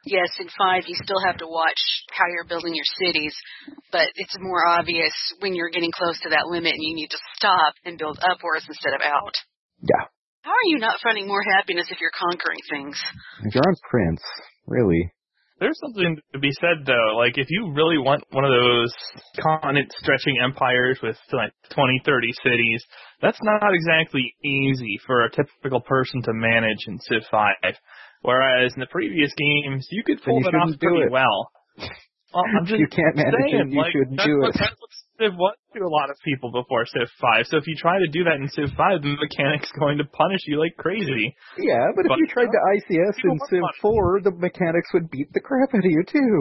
Yes, in five you still have to watch how you're building your cities, but it's more obvious when you're getting close to that limit and you need to stop and build upwards instead of out. Yeah. How are you not finding more happiness if you're conquering things? If you're on Prince, really. There's something to be said, though. Like, if you really want one of those continent-stretching empires with, like, twenty, thirty cities, that's not exactly easy for a typical person to manage in Civ five. Whereas in the previous games, you could pull it off pretty well. Well, I'm just you can't manage saying, it, you like, shouldn't that's do what, it. That's what Civ was to a lot of people before Civ five. So if you try to do that in Civ five, the mechanic's going to punish you like crazy. Yeah, but, But, if you tried to I C S in Civ four, the mechanics would beat the crap out of you, too.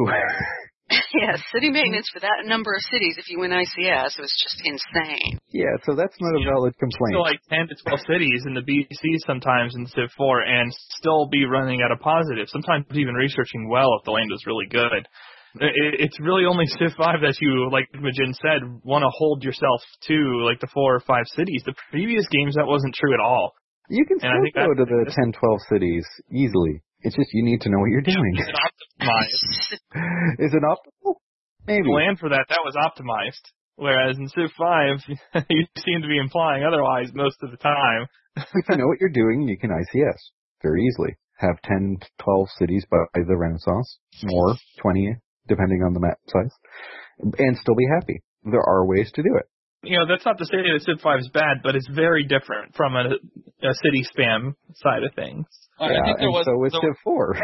Yeah, city maintenance for that number of cities, if you win I C S, was just insane. Yeah, so that's not a valid complaint. So like ten to twelve cities in the B C sometimes in Civ four and still be running at a positive, sometimes even researching well if the land was really good. It's really only Civ five that you, like Majin said, want to hold yourself to, like the four or five cities. The previous games, that wasn't true at all. You can And I still think go that- to the ten, twelve cities easily. It's just you need to know what you're doing. Is it optimized? Is it optimal? Maybe. The land for that, that was optimized. Whereas in Civ five, you seem to be implying otherwise most of the time. If you know what you're doing, you can I C S very easily. Have ten, twelve cities by the Renaissance, more, twenty, depending on the map size, and still be happy. There are ways to do it. You know, that's not to say that Civ five is bad, but it's very different from a, a city spam side of things. I yeah, think there and was, so is there, Civ four.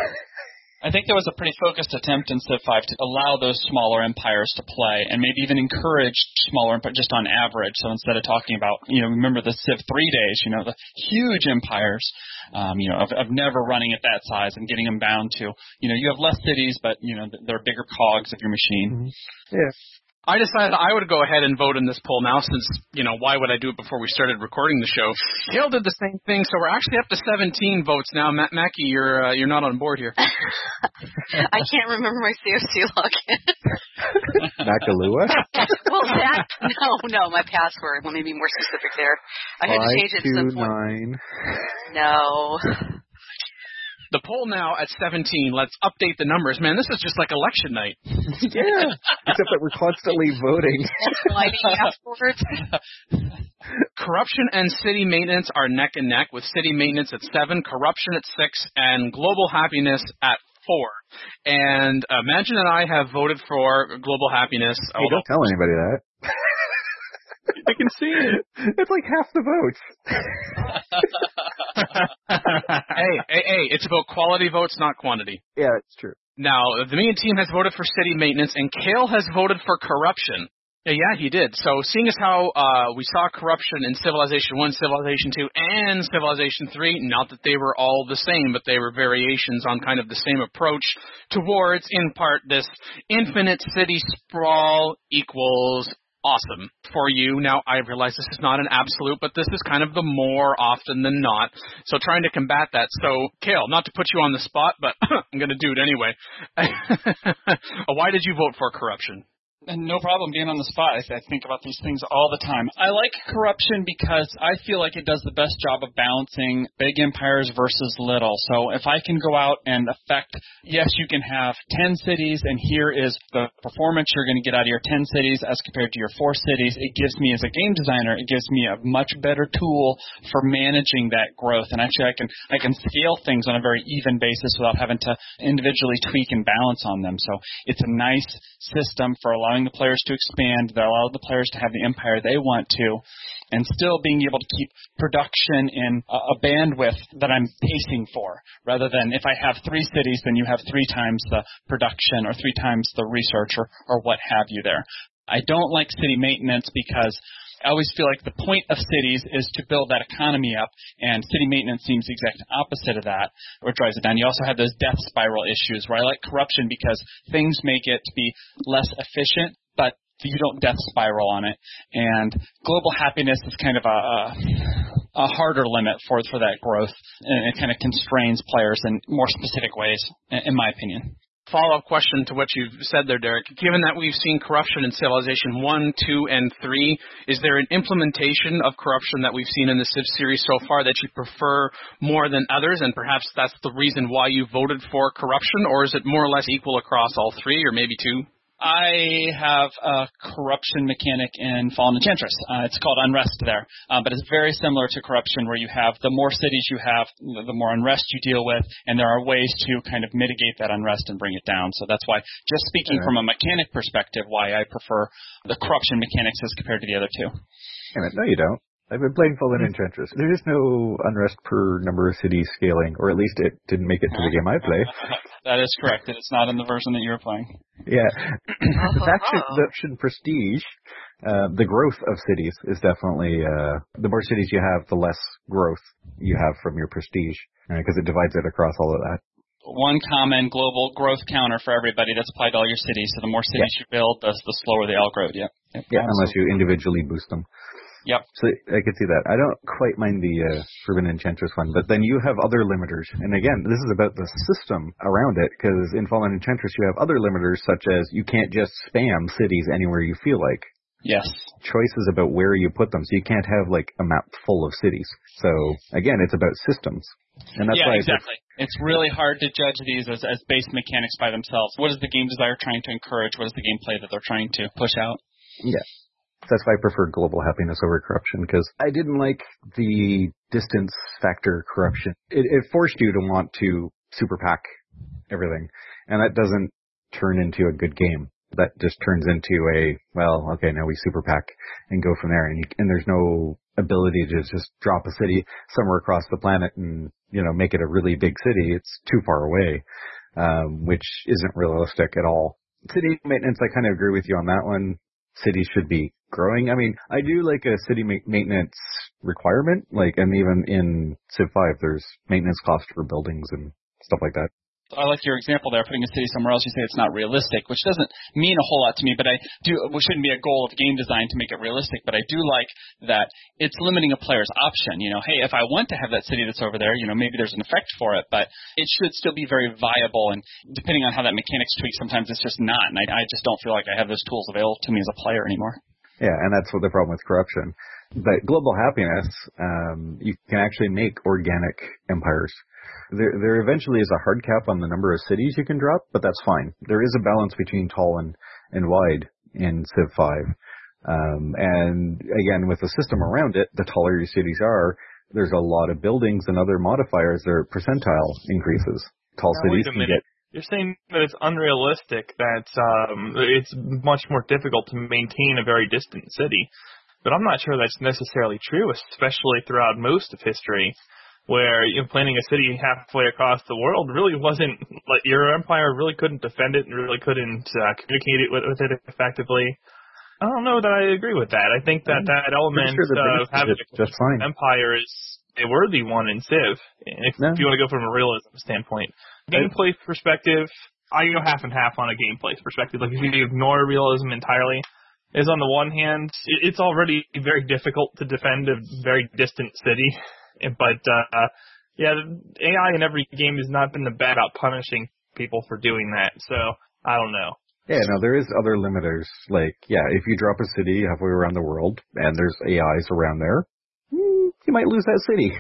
I think there was a pretty focused attempt in Civ five to allow those smaller empires to play, and maybe even encourage smaller empires just on average. So instead of talking about, you know, remember the Civ three days, you know, the huge empires, um, you know, of, of never running at that size and getting them down to, you know, you have less cities, but, you know, they're bigger cogs of your machine. Mm-hmm. Yeah. I decided I would go ahead and vote in this poll now since, you know, why would I do it before we started recording the show? Gail did the same thing, so we're actually up to seventeen votes now. Ma- Mackie, you're uh, you're not on board here. I can't remember my C O C login. Makalua? Well, that, no, no, my password. Let me be more specific there. I had to change it at some point. Nine. No. The poll now at seventeen. Let's update the numbers. Man, this is just like election night. Yeah, except that we're constantly voting. Afterwards. Corruption and city maintenance are neck and neck, with city maintenance at seven, corruption at six, and global happiness at four. And uh, Imagine and I have voted for global happiness. Hey, don't tell anybody that. I can see it. It's like half the votes. hey, hey, hey, it's about quality votes, not quantity. Yeah, it's true. Now, the Minion team has voted for city maintenance, and Kale has voted for corruption. Yeah, yeah, he did. So seeing as how uh, we saw corruption in Civilization one, Civilization two, and Civilization three, not that they were all the same, but they were variations on kind of the same approach towards, in part, this infinite city sprawl equals awesome for you. Now, I realize this is not an absolute, but this is kind of the more often than not. So trying to combat that. So, Kale, not to put you on the spot, but I'm going to do it anyway. Why did you vote for corruption? No problem being on the spot. I, th- I think about these things all the time. I like corruption because I feel like it does the best job of balancing big empires versus little. So if I can go out and affect, yes, you can have ten cities, and here is the performance you're going to get out of your ten cities as compared to your four cities. It gives me, as a game designer, it gives me a much better tool for managing that growth. And actually, I can I can scale things on a very even basis without having to individually tweak and balance on them. So it's a nice system for allowing the players to expand, that allow the players to have the empire they want to, and still being able to keep production in a, a bandwidth that I'm pacing for, rather than if I have three cities, then you have three times the production or three times the research or, or what have you there. I don't like city maintenance because I always feel like the point of cities is to build that economy up, and city maintenance seems the exact opposite of that, or drives it down. You also have those death spiral issues, where I like corruption because things make it to be less efficient, but you don't death spiral on it. And global happiness is kind of a, a, a harder limit for for that growth, and it kind of constrains players in more specific ways, in my opinion. follow-up question to what you've said there, Derek. Given that we've seen corruption in Civilization one, two, and three, is there an implementation of corruption that we've seen in the Civ series so far that you prefer more than others, and perhaps that's the reason why you voted for corruption, or is it more or less equal across all three, or maybe two? I have a corruption mechanic in Fallen Enchantress. Uh, it's called Unrest there, uh, but it's very similar to corruption, where you have the more cities you have, the more unrest you deal with, and there are ways to kind of mitigate that unrest and bring it down. So that's why, just speaking right. from a mechanic perspective, why I prefer the corruption mechanics as compared to the other two. Damn it, no you don't. I've been playing Fallen Enchantress. There is no unrest per number of cities scaling, or at least it didn't make it to the game I play. That is correct. It's not in the version that you're playing. Yeah. The faction, the faction prestige, uh, the growth of cities is definitely, uh, the more cities you have, the less growth you have from your prestige, because right? it divides it across all of that. One common global growth counter for everybody that's applied to all your cities. So the more cities yeah. you build, the, the slower they all grow. Yep. yep. Yeah, unless you individually boost them. Yep. So I could see that. I don't quite mind the uh, Forbidden Enchantress one, but then you have other limiters. And again, this is about the system around it, because in Fallen Enchantress you have other limiters, such as you can't just spam cities anywhere you feel like. Yes. Choices about where you put them, so you can't have like a map full of cities. So again, it's about systems. And that's yeah, why exactly. It's really hard to judge these as, as base mechanics by themselves. What is the game desire trying to encourage? What is the gameplay that they're trying to push out? Yeah. That's why I prefer global happiness over corruption, because I didn't like the distance factor corruption. It, it forced you to want to super pack everything, and that doesn't turn into a good game. That just turns into a, well, okay, now we super pack and go from there, and, you, and there's no ability to just drop a city somewhere across the planet and, you know, make it a really big city. It's too far away, um, which isn't realistic at all. City maintenance, I kind of agree with you on that one. Cities should be growing. I mean, I do like a city ma- maintenance requirement, like, and even in Civ five, there's maintenance costs for buildings and stuff like that. I like your example there, putting a city somewhere else. You say it's not realistic, which doesn't mean a whole lot to me, but I do, it shouldn't be a goal of game design to make it realistic, but I do like that it's limiting a player's option. You know, hey, if I want to have that city that's over there, you know, maybe there's an effect for it, but it should still be very viable, and depending on how that mechanics tweaks, sometimes it's just not, and I, I just don't feel like I have those tools available to me as a player anymore. Yeah, and that's what the problem with corruption. But global happiness, um, you can actually make organic empires. There, there eventually is a hard cap on the number of cities you can drop, but that's fine. There is a balance between tall and, and wide in Civ five. Um, and again, with the system around it, the taller your cities are, there's a lot of buildings and other modifiers that are percentile increases. Tall now, cities wait a can minute. get... You're saying that it's unrealistic, that um, it's much more difficult to maintain a very distant city. But I'm not sure that's necessarily true, especially throughout most of history, where, you know, planning a city halfway across the world really wasn't, like, your empire really couldn't defend it and really couldn't uh, communicate it with, with it effectively. I don't know that I agree with that. I think that that element sure of having just fine. an empire is a worthy one in Civ, if, no. if you want to go from a realism standpoint. Gameplay perspective, I go half and half on a gameplay perspective. Like, if you ignore realism entirely, is on the one hand, it's already very difficult to defend a very distant city. But, uh, yeah, A I in every game has not been the bad about punishing people for doing that. So, I don't know. Yeah, no, there is other limiters. Like, yeah, if you drop a city halfway around the world and there's A Is around there, you might lose that city.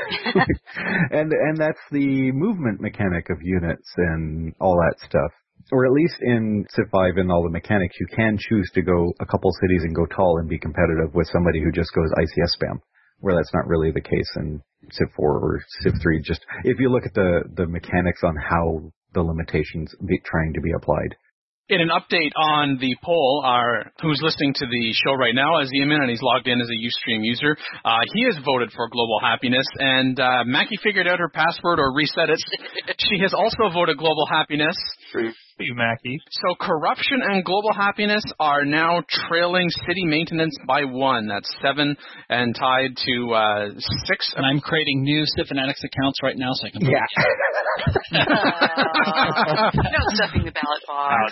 and and that's the movement mechanic of units and all that stuff. Or at least in Civ five and all the mechanics, you can choose to go a couple cities and go tall and be competitive with somebody who just goes I C S spam, where that's not really the case in Civ four or Civ three. Just if you look at the, the mechanics on how the limitations be trying to be applied. In an update on the poll, our who's listening to the show right now is Eamon, and he's logged in as a Ustream user. Uh, he has voted for global happiness, and uh, Mackie figured out her password or reset it. She has also voted global happiness. True. You, Mackie. So corruption and global happiness are now trailing city maintenance by one. That's seven and tied to uh, six. And I'm creating new Civ Fanatics accounts right now so I can vote. Yeah. uh, no stuffing the ballot box.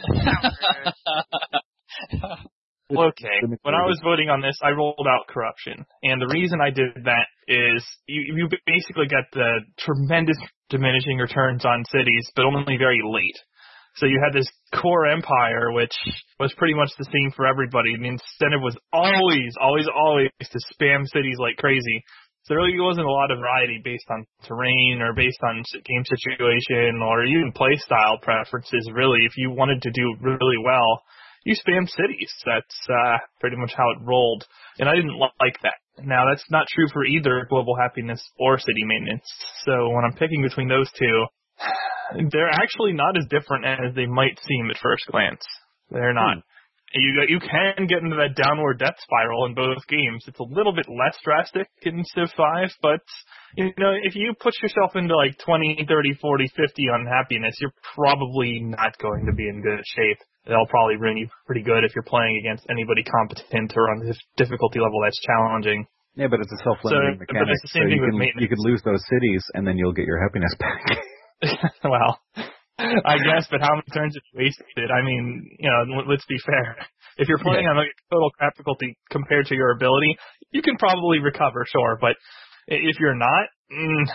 Okay, when I was voting on this, I rolled out corruption. And the reason I did that is you, you basically get the tremendous diminishing returns on cities, but only very late. So you had this core empire, which was pretty much the same for everybody. And the incentive was always, always, always to spam cities like crazy. So there really wasn't a lot of variety based on terrain or based on game situation or even play style preferences, really. If you wanted to do really well, you spam cities. That's uh, pretty much how it rolled. And I didn't like that. Now, that's not true for either Global Happiness or City Maintenance. So when I'm picking between those two, they're actually not as different as they might seem at first glance. They're not. Hmm. You you can get into that downward death spiral in both games. It's a little bit less drastic in Civ five, but you know, if you put yourself into like twenty, thirty, forty, fifty unhappiness, you're probably not going to be in good shape. They'll probably ruin you pretty good if you're playing against anybody competent or on this difficulty level that's challenging. Yeah, but it's a self-limiting so, mechanic. But it's the same so thing you with can, maintenance. You could lose those cities, and then you'll get your happiness back. Well, I guess, but how many turns have you wasted? I mean, you know, let's be fair. If you're playing yeah. on like total crap difficulty compared to your ability, you can probably recover, sure. But if you're not, mm,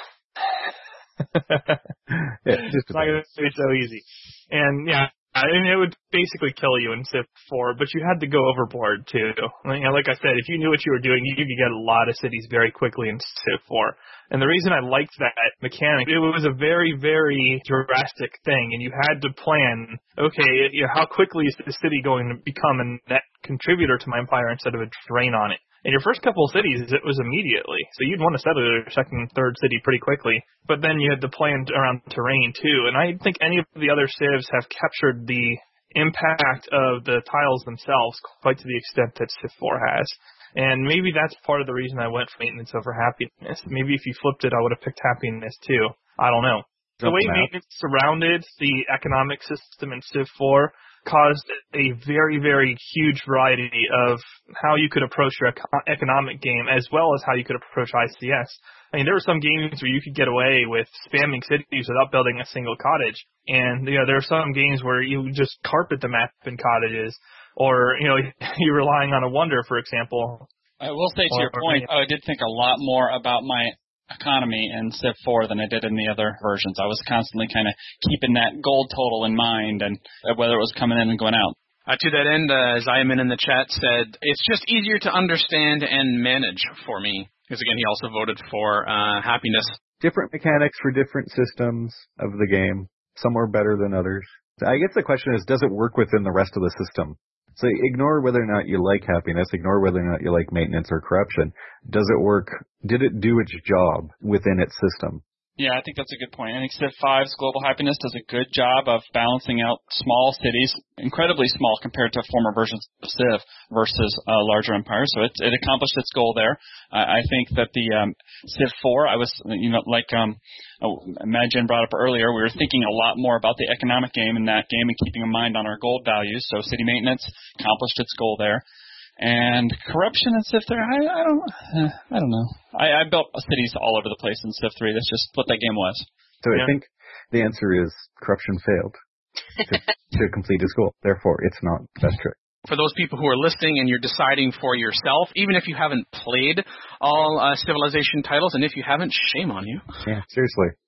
yeah, just it's not going to be so easy. And yeah, I mean, it would basically kill you in Civ four, but you had to go overboard too. You know, like I said, if you knew what you were doing, you could get a lot of cities very quickly in Civ four. And the reason I liked that mechanic, it was a very, very drastic thing, and you had to plan, okay, you know, how quickly is the city going to become a net contributor to my empire instead of a drain on it? In your first couple of cities, it was immediately. So you'd want to settle your second and third city pretty quickly. But then you had to plan around terrain, too. And I think any of the other civs have captured the impact of the tiles themselves quite to the extent that Civ four has. And maybe that's part of the reason I went for maintenance over happiness. Maybe if you flipped it, I would have picked happiness, too. I don't know. The way maintenance surrounded the economic system in Civ four caused a very, very huge variety of how you could approach your econ- economic game as well as how you could approach I C S. I mean, there were some games where you could get away with spamming cities without building a single cottage. And, you know, there are some games where you just carpet the map in cottages or, you know, you're relying on a wonder, for example. I will say to or, your point, or, I did think a lot more about my economy in Civ four than I did in the other versions. I was constantly kind of keeping that gold total in mind and whether it was coming in and going out. Uh, to that end, uh, Zyman in the chat said, it's just easier to understand and manage for me. Because again, he also voted for uh, happiness. Different mechanics for different systems of the game. Some are better than others. I guess the question is, does it work within the rest of the system? So ignore whether or not you like happiness, ignore whether or not you like maintenance or corruption. Does it work? Did it do its job within its system? Yeah, I think that's a good point. I think Civ five's Global Happiness does a good job of balancing out small cities, incredibly small compared to former versions of Civ versus uh, larger empires. So it, it accomplished its goal there. I, I think that the um, Civ four, I was, you know, like um, oh, Madgen brought up earlier, we were thinking a lot more about the economic game in that game and keeping in mind on our gold values. So city maintenance accomplished its goal there. And corruption in Civ three, I, I don't, uh, I don't know. I, I built cities all over the place in Civ three. That's just what that game was. So yeah. I think the answer is corruption failed to, to complete its goal. Therefore, it's not best trick. For those people who are listening and you're deciding for yourself, even if you haven't played all uh, Civilization titles, and if you haven't, shame on you. Yeah, seriously.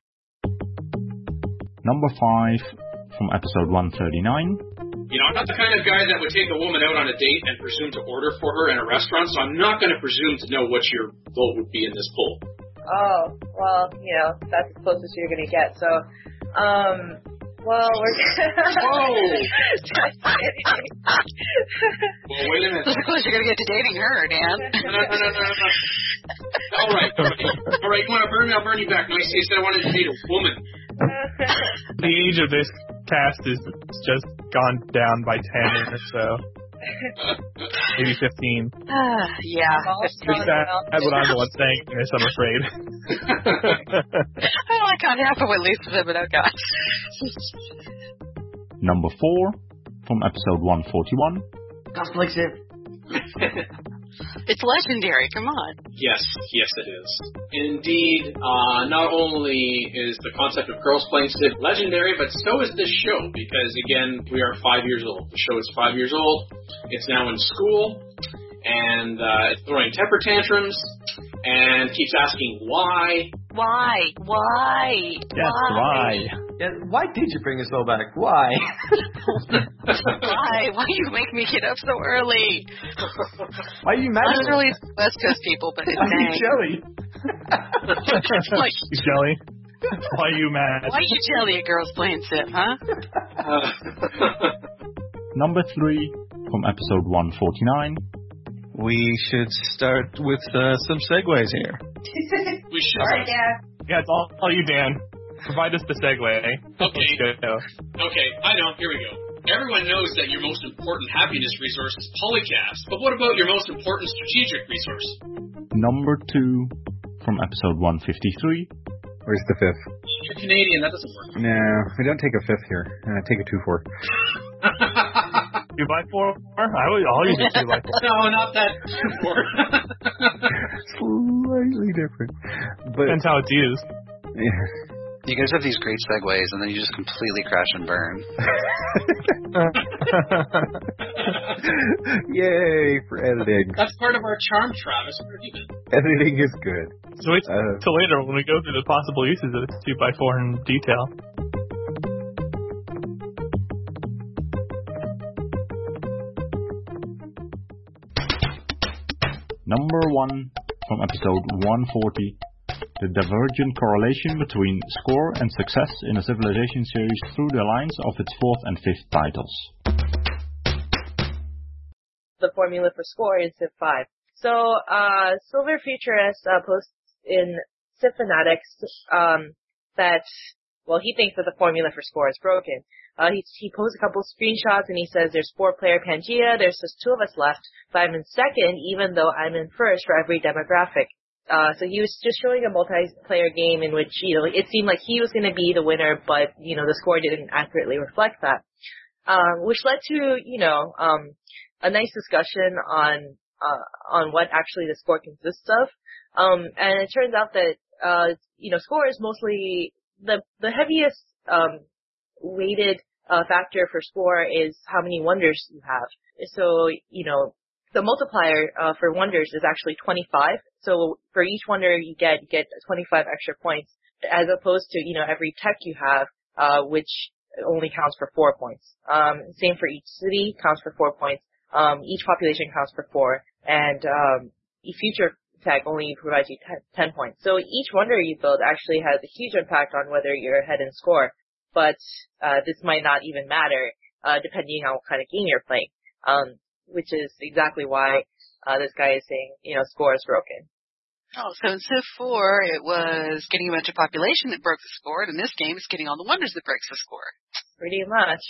Number five from episode one thirty-nine. You know, I'm not the kind of guy that would take a woman out on a date and presume to order for her in a restaurant, so I'm not going to presume to know what your vote would be in this poll. Oh, well, you know, that's the closest you're going to get. So, um, well, we're Whoa! Well, wait a minute. That's the closest you're going to get to dating her, Dan. No, no, no, no, no, no. All right, all right. All right, you want to burn me? I'll burn you back. No, you said I wanted to date a woman. The age of this cast is just gone down by ten or so. Maybe fifteen. Uh, yeah. It's sad, that's what I'm the one saying this, I'm afraid. I like on half of what Lisa said, but oh god. Number four from episode one forty-one. Conflict. It's legendary, come on. Yes, yes it is. Indeed, uh, not only is the concept of girls playing Civ legendary, but so is this show, because again, we are five years old. The show is five years old. It's now in school, and uh, it's throwing temper tantrums, and keeps asking why. Why? Why? Yes, why? Yeah, why did you bring us all back? Why? Why? Why you make me get up so early? Why are you mad? I'm really West Coast people, but it's Why are you dang. jelly? Like, You jelly? Why are you mad? why you jelly at girls playing Civ, huh? Number three from episode one forty-nine. We should start with uh, some segues here. We should. All right, Dad. Yeah, it's all, all you, Dan. Provide us the segue. Okay. Let's go. Okay, I know. Here we go. Everyone knows that your most important happiness resource is Polycast, but what about your most important strategic resource? Number two from episode one fifty-three. Where's the fifth? You're Canadian, that doesn't work. No, we don't take a fifth here. Uh, take a two four. Two by four? I always, I'll use a two by four. No, not that two four. Slightly different. But depends how it's used. Yeah. You guys have these great segues, and then you just completely crash and burn. Yay for editing. That's part of our charm, Travis. Where have you been? Editing is good. So wait Uh, till later when we go through the possible uses of this two by four in detail. Number one from episode one forty. The divergent correlation between score and success in a Civilization series through the lines of its fourth and fifth titles. The formula for score in Civ five. So, uh, Silver Futurist uh, posts in Civ Fanatics um, that, well, he thinks that the formula for score is broken. Uh, he, he posts a couple of screenshots and he says there's four-player Pangea, there's just two of us left, so I'm in second even though I'm in first for every demographic. Uh, so he was just showing a multiplayer game in which, you know, it seemed like he was going to be the winner, but, you know, the score didn't accurately reflect that. Um, which led to, you know, um, a nice discussion on, uh, on what actually the score consists of. Um, and it turns out that, uh, you know, score is mostly, the, the heaviest, um, weighted, uh, factor for score is how many wonders you have. So, you know, the multiplier, uh, for wonders is actually twenty-five. So for each wonder you get, you get twenty-five extra points, as opposed to, you know, every tech you have, uh, which only counts for four points. Um, same for each city, counts for four points. Um, each population counts for four, and, um, each future tech only provides you ten, ten points. So each wonder you build actually has a huge impact on whether you're ahead in score. But, uh, this might not even matter, uh, depending on what kind of game you're playing. Um, which is exactly why, uh, this guy is saying, you know, score is broken. Oh, so in Civ four, it was getting a bunch of population that broke the score, and in this game, it's getting all the wonders that breaks the score. Pretty much.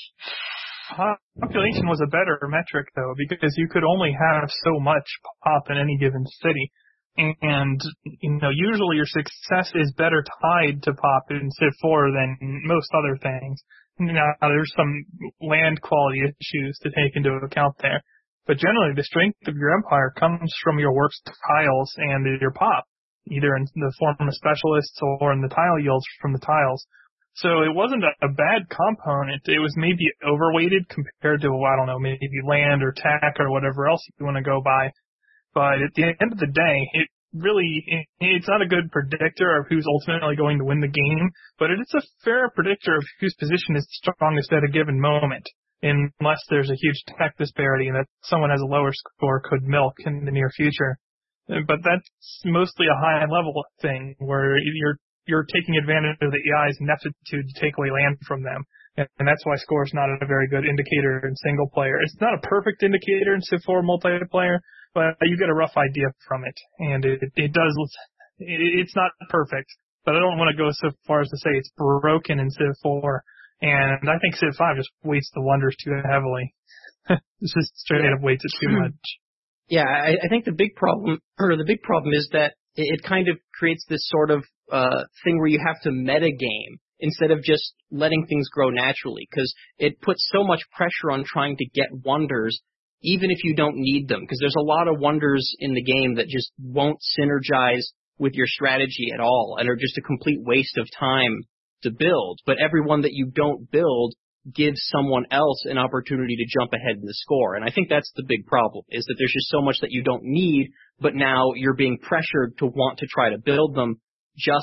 Population was a better metric, though, because you could only have so much pop in any given city. And, you know, usually your success is better tied to pop in Civ four than most other things. Now, there's some land quality issues to take into account there. But generally, the strength of your empire comes from your works tiles and your pop, either in the form of specialists or in the tile yields from the tiles. So it wasn't a, a bad component. It was maybe overweighted compared to, I don't know, maybe land or tech or whatever else you want to go by. But at the end of the day, it really, it, it's not a good predictor of who's ultimately going to win the game, but it is a fair predictor of whose position is the strongest at a given moment, unless there's a huge tech disparity and that someone has a lower score could milk in the near future. But that's mostly a high-level thing where you're you're taking advantage of the A I's ineptitude to take away land from them. And, and that's why score is not a very good indicator in single player. It's not a perfect indicator in Civ four multiplayer, but you get a rough idea from it. And it, it does, it, it's not perfect, but I don't want to go so far as to say it's broken in Civ four. And I think Civ five just weights the wonders too heavily. It's just straight up weights it too much. Yeah, I, I think the big problem, or the big problem is that it, it kind of creates this sort of uh thing where you have to metagame instead of just letting things grow naturally, because it puts so much pressure on trying to get wonders, even if you don't need them, because there's a lot of wonders in the game that just won't synergize with your strategy at all and are just a complete waste of time to build. But every one that you don't build gives someone else an opportunity to jump ahead in the score. And I think that's the big problem, is that there's just so much that you don't need, but now you're being pressured to want to try to build them just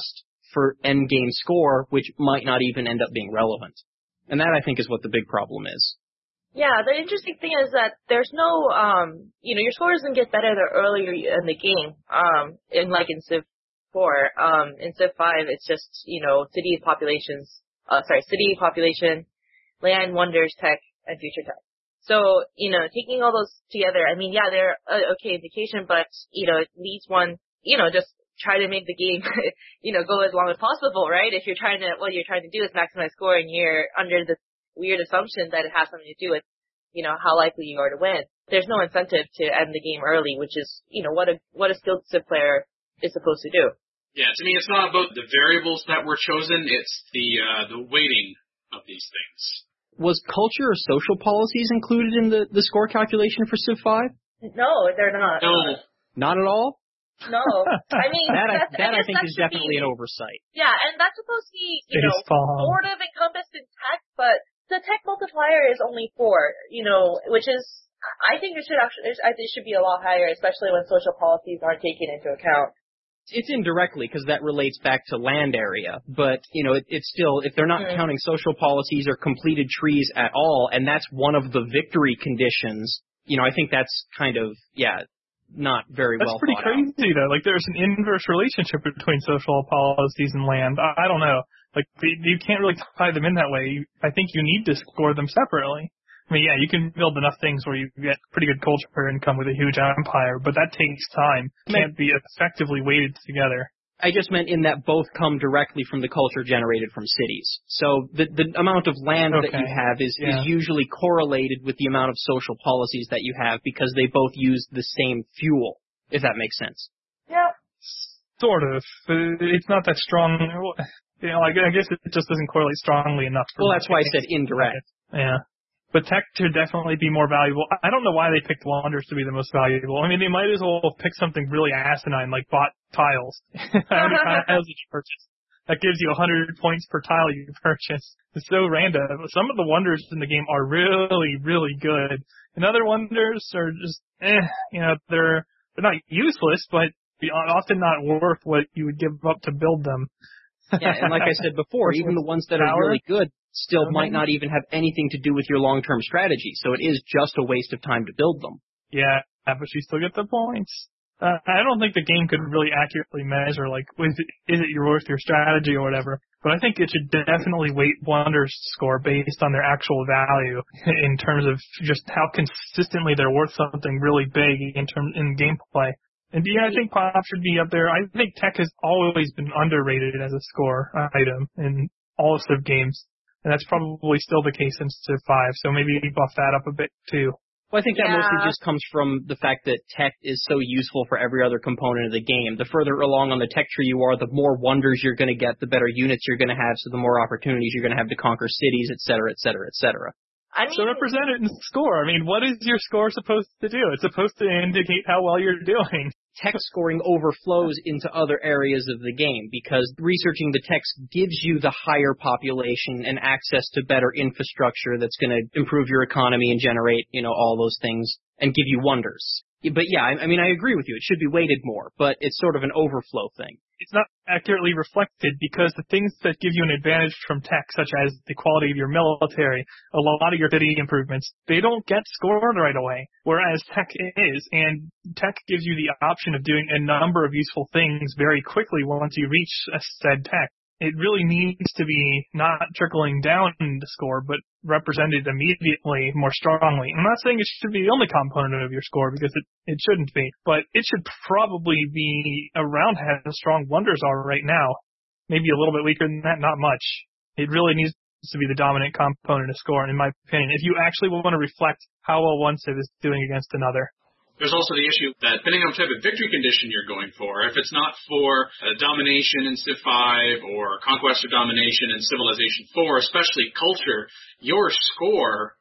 for end game score, which might not even end up being relevant. And that, I think, is what the big problem is. Yeah, the interesting thing is that there's no, um, you know, your score doesn't get better the earlier in the game, um, in like in Civ four. Um, in Civ five, it's just, you know, city populations, uh, sorry, city population, land, wonders, tech, and future tech. So, you know, taking all those together, I mean, yeah, they're a okay indication, but, you know, it leads one, you know, just try to make the game, you know, go as long as possible, right? If you're trying to, what you're trying to do is maximize score and you're under the weird assumption that it has something to do with, you know, how likely you are to win. There's no incentive to end the game early, which is, you know, what a what a skilled Civ player is supposed to do. Yeah, to me, it's not about the variables that were chosen; it's the uh, the weighting of these things. Was culture or social policies included in the, the score calculation for Civ five? No, they're not. No, not at all. No, I mean that. That's, I, that I, I think that is definitely be, an oversight. Yeah, and that's supposed to be, you know, Baseball. sort of encompassed in tech, but the tech multiplier is only four, you know, which is, I think it should actually, I think it should be a lot higher, especially when social policies aren't taken into account. It's indirectly because that relates back to land area, but, you know, it, it's still, if they're not mm-hmm. counting social policies or completed trees at all, and that's one of the victory conditions, you know, I think that's kind of, yeah, not very That's well pretty thought crazy, out. though. Like, there's an inverse relationship between social policies and land. I, I don't know. Like, you can't really tie them in that way. You, I think you need to score them separately. I mean, yeah, you can build enough things where you get pretty good culture income with a huge empire, but that takes time. It can't be effectively weighted together. I just meant in that both come directly from the culture generated from cities. So the the amount of land okay. that you have is, yeah. is usually correlated with the amount of social policies that you have because they both use the same fuel, if that makes sense. Yeah. Sort of. It's not that strong. You know, I guess it just doesn't correlate strongly enough. For well, that's why I said indirect. Yeah. But tech should definitely be more valuable. I don't know why they picked wonders to be the most valuable. I mean, they might as well pick something really asinine, like bought tiles. How many tiles did you purchase? That gives you one hundred points per tile you purchase. It's so random. Some of the wonders in the game are really, really good. And other wonders are just, eh, you know, they're, they're not useless, but often not worth what you would give up to build them. Yeah, and like I said before, even the ones that are really good still okay. might not even have anything to do with your long-term strategy, so it is just a waste of time to build them. Yeah, but you still get the points. Uh, I don't think the game could really accurately measure, like, is it, is it worth your strategy or whatever, but I think it should definitely weight Wonders score based on their actual value in terms of just how consistently they're worth something really big in term in gameplay. And yeah, I think Pop should be up there. I think Tech has always been underrated as a score item in all of Civ games. And that's probably still the case in Civ five, so maybe buff that up a bit too. Well, I think that yeah. mostly just comes from the fact that tech is so useful for every other component of the game. The further along on the tech tree you are, the more wonders you're going to get, the better units you're going to have, so the more opportunities you're going to have to conquer cities, et cetera, et cetera, et cetera. I mean, so represent it in score. I mean, what is your score supposed to do? It's supposed to indicate how well you're doing. Tech scoring overflows into other areas of the game because researching the text gives you the higher population and access to better infrastructure that's going to improve your economy and generate, you know, all those things and give you wonders. But yeah, I, I mean, I agree with you. It should be weighted more, but it's sort of an overflow thing. It's not accurately reflected because the things that give you an advantage from tech, such as the quality of your military, a lot of your city improvements, they don't get scored right away, whereas tech is, and tech gives you the option of doing a number of useful things very quickly once you reach a said tech. It really needs to be not trickling down the score, but represented immediately more strongly. I'm not saying it should be the only component of your score because it, it shouldn't be, but it should probably be around how strong wonders are right now. Maybe a little bit weaker than that, not much. It really needs to be the dominant component of score, in my opinion, if you actually want to reflect how well one civ is doing against another. There's also the issue that depending on the type of victory condition you're going for, if it's not for uh, domination in Civ five or conquest or domination in Civilization four, especially culture, your score,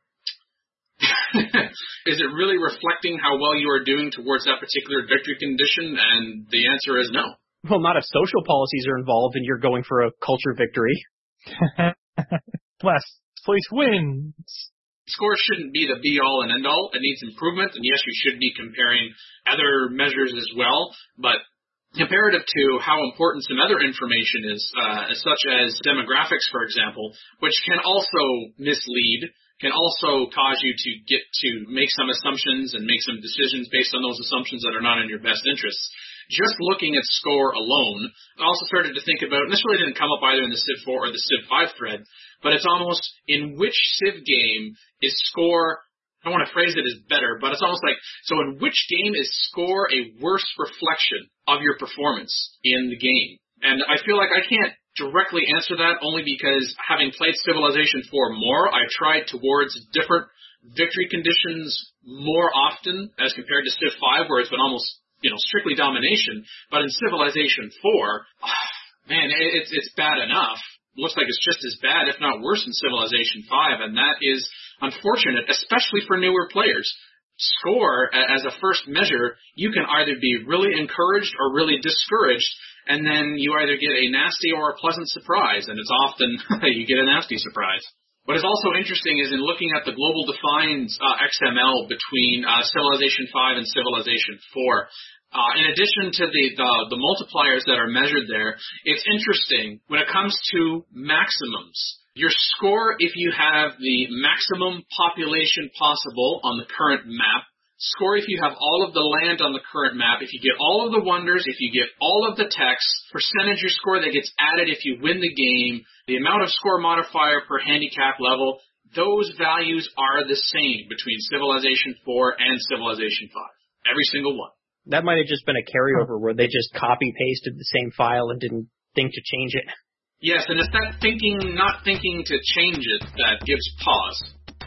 is it really reflecting how well you are doing towards that particular victory condition? And the answer is no. Well, not if social policies are involved and you're going for a culture victory. Last place wins. Score shouldn't be the be-all and end-all. It needs improvement, and yes, you should be comparing other measures as well, but comparative to how important some other information is, uh, such as demographics, for example, which can also mislead, can also cause you to get to make some assumptions and make some decisions based on those assumptions that are not in your best interests. Just looking at score alone, I also started to think about, and this really didn't come up either in the Civ four or the Civ five thread, but it's almost in which Civ game is score, I don't want to phrase it as better, but it's almost like, so in which game is score a worse reflection of your performance in the game? And I feel like I can't directly answer that only because having played Civilization four more, I tried towards different victory conditions more often as compared to Civ five, where it's been almost, you know, strictly domination. But in Civilization four, oh, man, it's it's bad enough. Looks like it's just as bad, if not worse, in Civilization five, and that is unfortunate, especially for newer players. Score, as a first measure, you can either be really encouraged or really discouraged, and then you either get a nasty or a pleasant surprise, and it's often you get a nasty surprise. What is also interesting is in looking at the global defines uh, X M L between uh, Civilization five and Civilization four, uh, in addition to the, the the multipliers that are measured there, it's interesting when it comes to maximums. Your score, if you have the maximum population possible on the current map, score if you have all of the land on the current map, if you get all of the wonders, if you get all of the text, percentage your score that gets added if you win the game, the amount of score modifier per handicap level, those values are the same between Civilization four and Civilization five. Every single one. That might have just been a carryover where they just copy-pasted the same file and didn't think to change it. Yes, and it's that thinking, not thinking to change it, that gives pause.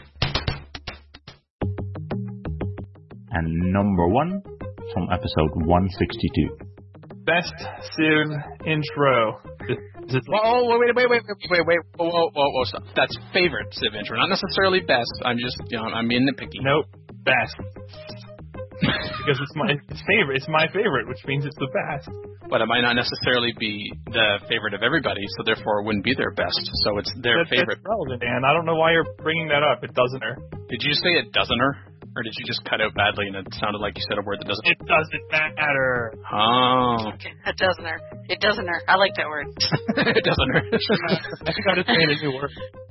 And number one from episode one sixty-two. Best Civ intro. Is it Whoa, wait, wait, wait, wait, wait, wait, whoa, whoa, whoa, whoa, stop. That's favorite Civ intro, not necessarily best. I'm just, you know, I'm being nitpicky. Nope, best. Because it's my favorite. It's my favorite, which means it's the best. But it might not necessarily be the favorite of everybody, so therefore it wouldn't be their best. So it's their That's, favorite. That's relevant, Dan. I don't know why you're bringing that up. It doesn't her. Did you say it doesn't her? Or did you just cut out badly and it sounded like you said a word that doesn't? It doesn't matter. Oh. Okay, it doesn't her. It doesn't her. I like that word. It doesn't her. I think I'm just saying a new word.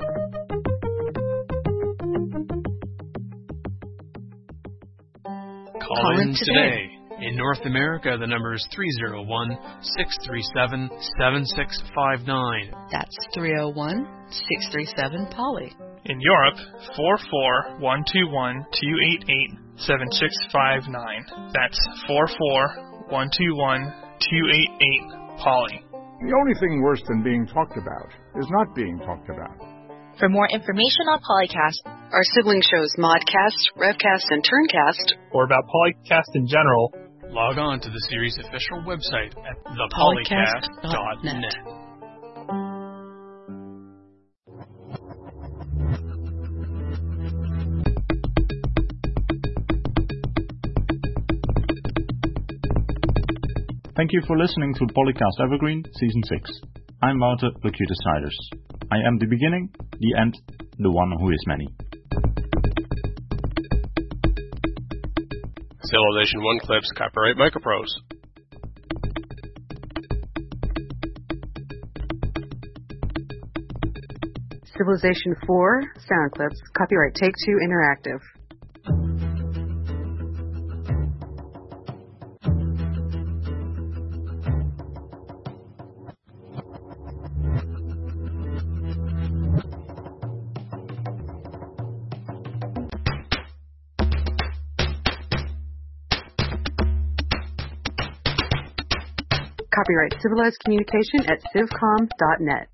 Call, Call in today. today. In North America, the number is three oh one, six three seven, seven six five nine. That's three oh one, six three seven, Polly. In Europe, four four, one two one, two eight eight, seven six five nine. That's four four, one two one, two eight eight, Polly. The only thing worse than being talked about is not being talked about. For more information on Polycast, our sibling shows Modcast, Revcast, and Turncast, or about Polycast in general, log on to the series' official website at the polycast dot net. Thank you for listening to Polycast Evergreen Season six. I'm Wouter Locutus Snyders. I am the beginning, the end, the one who is many. Civilization one clips, copyright Microprose. Civilization four, sound clips, copyright Take-Two Interactive. Copyright Civilized Communication at civcom dot net.